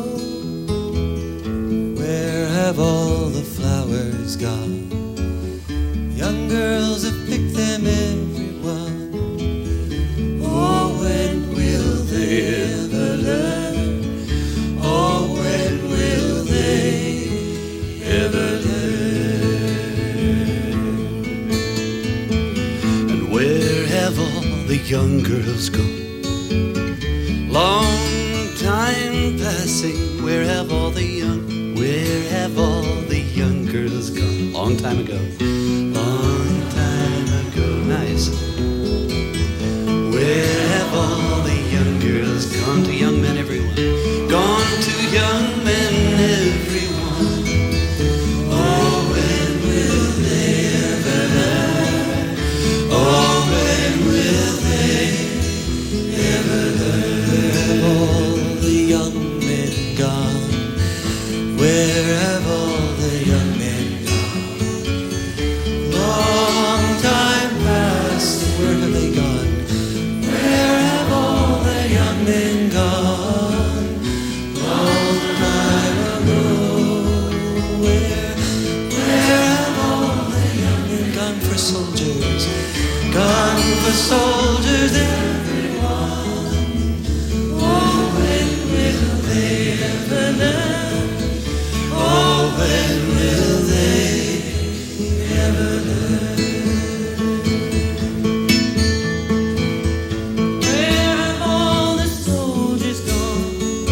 Where have all the flowers gone? Young girls have picked them every one. Oh, when will they ever learn? Oh, when will they ever learn? And where have all the young girls gone? Long time passing. Where have all the young, where have all the young girls gone? Long time ago. Long time ago. Nice. Where have all the young girls gone? To young men, everyone. Gone to young men, everyone. Oh, when will they ever learn? Oh, when will they ever learn? Where have all the young men gone? Where have all the young men gone? for soldiers, gun for soldiers, everyone. Oh, when will they ever learn? Oh, when will they ever learn? Where have all the soldiers gone?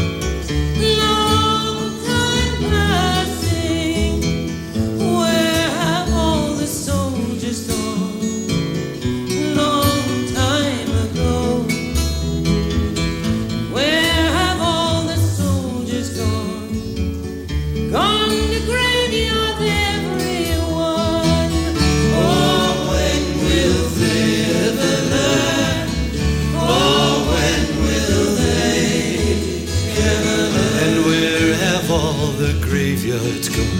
Long time passing. Where have all the soldiers gone? Long time ago. Where have all the soldiers gone? Gone to graveyard, everyone. Oh, when will they ever learn? Oh, when will they ever learn? And where have all the graveyards gone?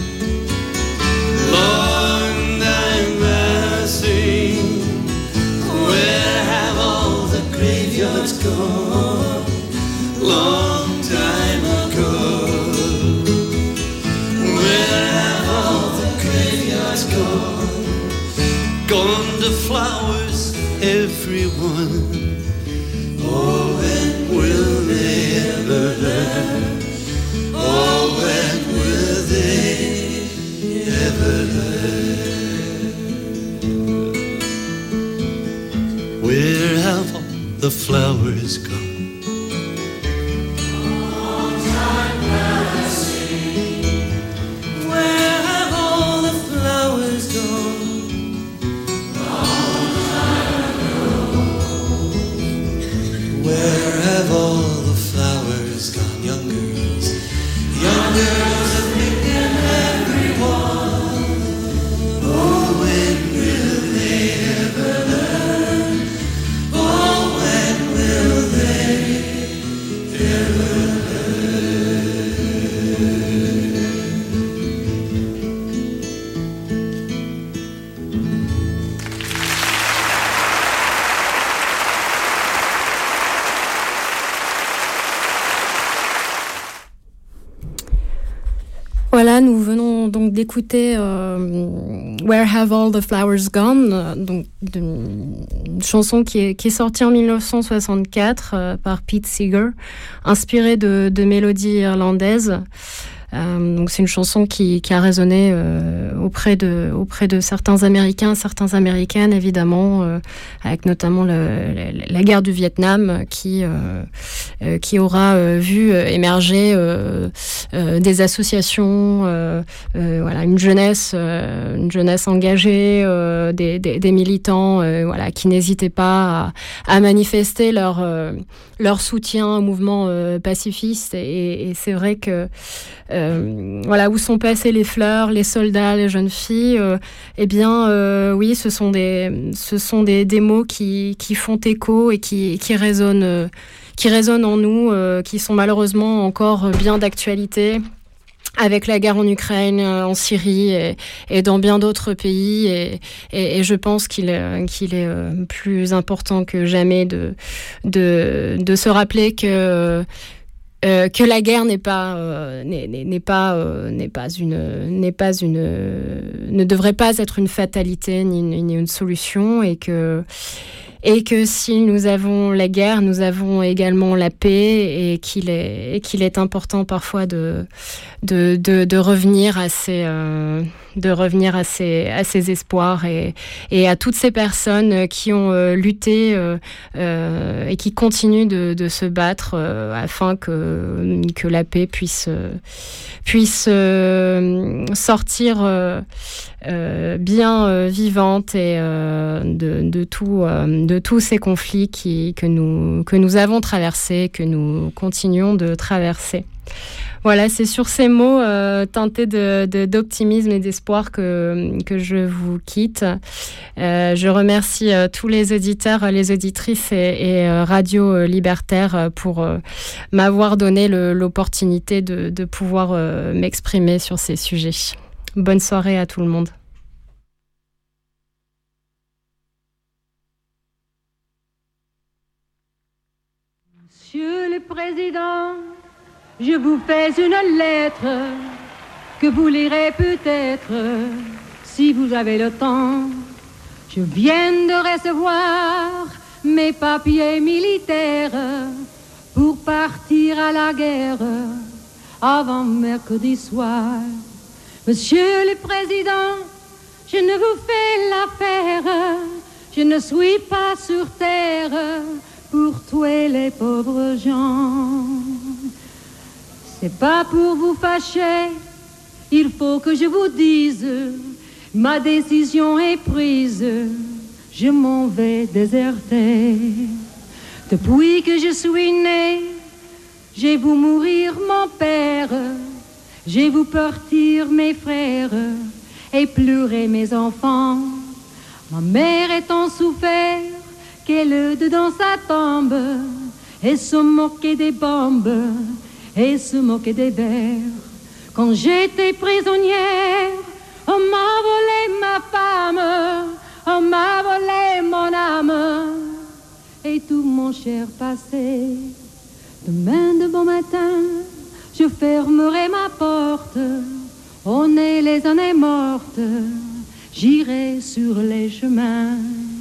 Long time passing. Where have all the graveyards gone? Long time ago. Where have all the graveyards gone? Gone to flowers, everyone. Oh, when will they ever learn? Oh, when will they ever learn? Where have all the flowers gone? Where have all the flowers gone? Where have all the flowers gone? Young girls, young girls of Lincoln, everyone. Oh, when will they ever learn? Oh, when will they ever Voilà, nous venons donc d'écouter euh, Where Have All the Flowers Gone, donc une, une chanson qui est, qui est sortie en dix-neuf cent soixante-quatre euh, par Pete Seeger, inspirée de, de mélodies irlandaises. Euh, donc c'est une chanson qui, qui a résonné euh, auprès de auprès de certains Américains, certaines Américaines évidemment, euh, avec notamment le, la, la guerre du Vietnam qui euh, euh, qui aura euh, vu émerger euh, euh, des associations, euh, euh, voilà, une jeunesse, euh, une jeunesse engagée, euh, des, des, des militants, euh, voilà, qui n'hésitaient pas à, à manifester leur euh, leur soutien au mouvement euh, pacifiste. Et, et c'est vrai que Euh, voilà, où sont passées les fleurs, les soldats, les jeunes filles, euh, eh bien, euh, oui, ce sont des, ce sont des, des mots qui, qui font écho et qui, qui résonnent, euh, qui résonnent en nous, euh, qui sont malheureusement encore bien d'actualité. Avec la guerre en Ukraine, en Syrie et, et dans bien d'autres pays, et, et, et je pense qu'il, qu'il est plus important que jamais de, de, de se rappeler que Euh, que la guerre n'est pas euh, n'est, n'est pas euh, n'est pas une n'est pas une euh, ne devrait pas être une fatalité ni une, ni une solution, et que et que si nous avons la guerre, nous avons également la paix, et qu'il est et qu'il est important parfois de de de, de revenir à ces euh, de revenir à ces à ces espoirs, et et à toutes ces personnes qui ont euh, lutté euh, euh, et qui continuent de de se battre euh, afin que que la paix puisse euh, puisse euh, sortir euh, euh, bien euh, vivante et euh, de de tout euh, de tous ces conflits qui que nous que nous avons traversés, que nous continuons de traverser. Voilà, c'est sur ces mots euh, teintés de, de, d'optimisme et d'espoir que, que je vous quitte. Euh, je remercie euh, tous les auditeurs, les auditrices et, et euh, Radio Libertaire pour euh, m'avoir donné le, l'opportunité de, de pouvoir euh, m'exprimer sur ces sujets. Bonne soirée à tout le monde. Monsieur le Président, je vous fais une lettre que vous lirez peut-être si vous avez le temps. Je viens de recevoir mes papiers militaires pour partir à la guerre avant mercredi soir. Monsieur le Président, je ne vous fais l'affaire, je ne suis pas sur terre pour tuer les pauvres gens. C'est pas pour vous fâcher, il faut que je vous dise, ma décision est prise, je m'en vais déserter. Depuis que je suis né, j'ai vu mourir mon père, j'ai vu partir mes frères et pleurer mes enfants. Ma mère étant souffert qu'elle dedans sa tombe et se moquait des bombes et se moquait des vers. Quand j'étais prisonnière, on m'a volé ma femme, on m'a volé mon âme et tout mon cher passé. Demain de bon matin, je fermerai ma porte, on est les années mortes, j'irai sur les chemins.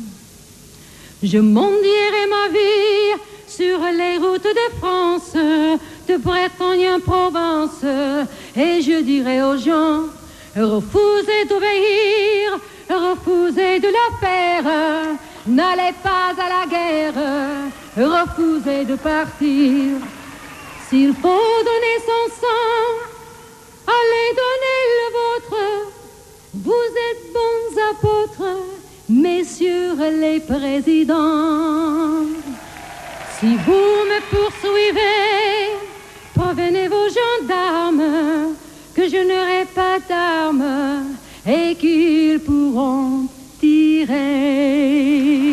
Je mendierai ma vie sur les routes de France, de Bretagne en Provence, et je dirai aux gens, refusez d'obéir, refusez de la faire, n'allez pas à la guerre, refusez de partir. S'il faut donner son sang, allez donner le vôtre. Vous êtes bons apôtres, messieurs les présidents. Si vous me poursuivez, prévenez vos gendarmes que je n'aurai pas d'armes et qu'ils pourront tirer.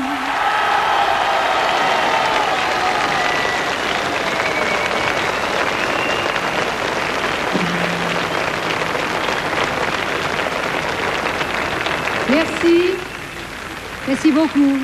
Merci. Merci beaucoup.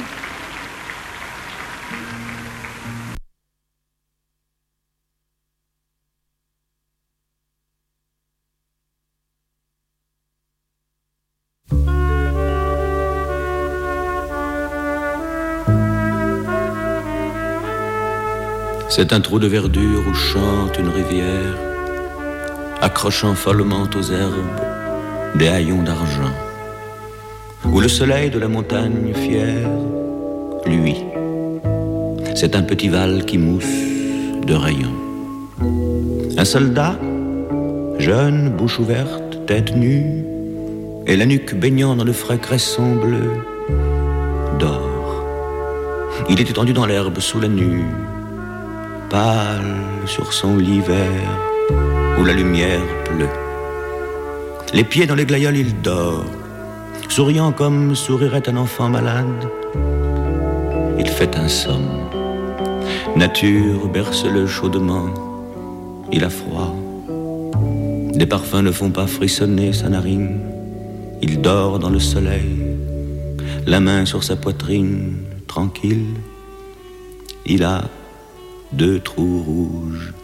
C'est un trou de verdure où chante une rivière, accrochant follement aux herbes des haillons d'argent, où le soleil de la montagne fière, lui, c'est un petit val qui mousse de rayons. Un soldat, jeune, bouche ouverte, tête nue, et la nuque baignant dans le frais cresson bleu, dort. Il est étendu dans l'herbe sous la nue, pâle sur son lit vert où la lumière pleut. Les pieds dans les glaïeuls, il dort, souriant comme sourirait un enfant malade. Il fait un somme. Nature berce-le chaudement. Il a froid. Des parfums ne font pas frissonner sa narine. Il dort dans le soleil, la main sur sa poitrine, tranquille. Il a deux trous rouges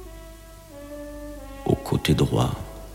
au côté droit.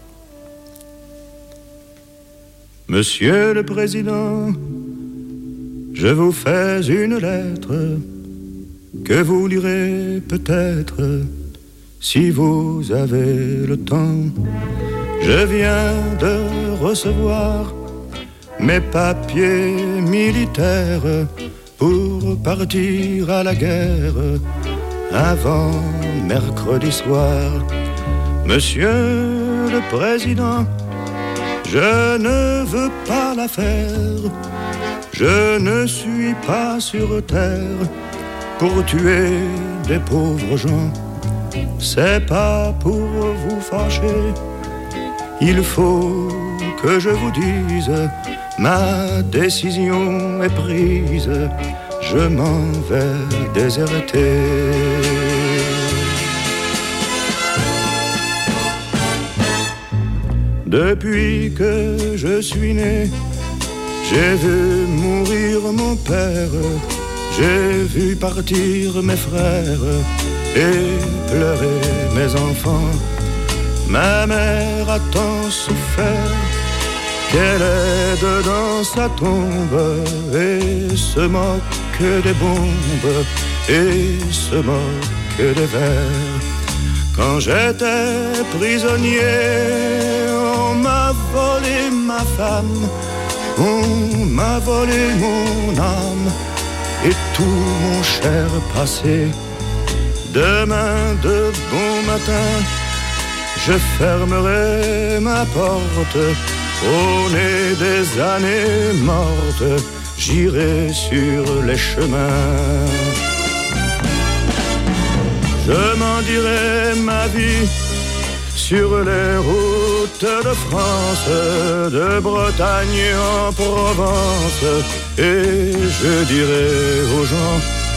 Monsieur le Président, je vous fais une lettre que vous lirez peut-être si vous avez le temps. Je viens de recevoir mes papiers militaires pour partir à la guerre avant mercredi soir. Monsieur le Président, je ne veux pas la faire. Je ne suis pas sur terre pour tuer des pauvres gens. C'est pas pour vous fâcher. Il faut que je vous dise, ma décision est prise. Je m'en vais déserter. Depuis que je suis né, j'ai vu mourir mon père, j'ai vu partir mes frères et pleurer mes enfants. Ma mère a tant souffert qu'elle aide dans sa tombe et se moque des bombes et se moque des vers. Quand j'étais prisonnier, on m'a volé ma femme, on m'a volé mon âme et tout mon cher passé. Demain de bon matin, je fermerai ma porte. Au nez des années mortes, j'irai sur les chemins. Je m'en dirai ma vie sur les routes de France, de Bretagne en Provence, et je dirai aux gens,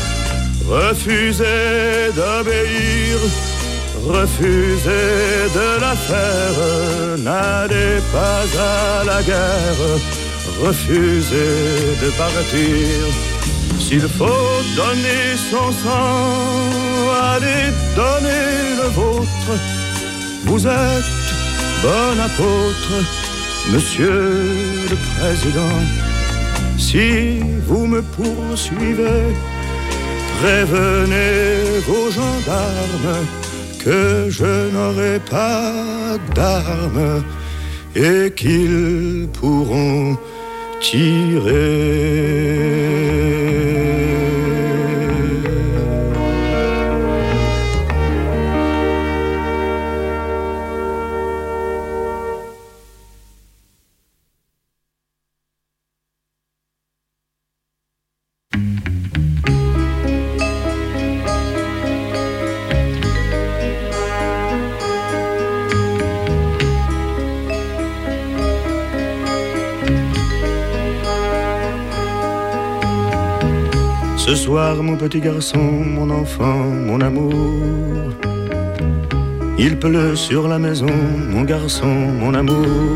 refusez d'obéir, refusez de la faire, n'allez pas à la guerre, refusez de partir. S'il faut donner son sang, allez donner le vôtre. Vous êtes bon apôtre, monsieur le président. Si vous me poursuivez, prévenez vos gendarmes que je n'aurai pas d'armes et qu'ils pourront tirer. Ce soir, mon petit garçon, mon enfant, mon amour, il pleut sur la maison, mon garçon, mon amour.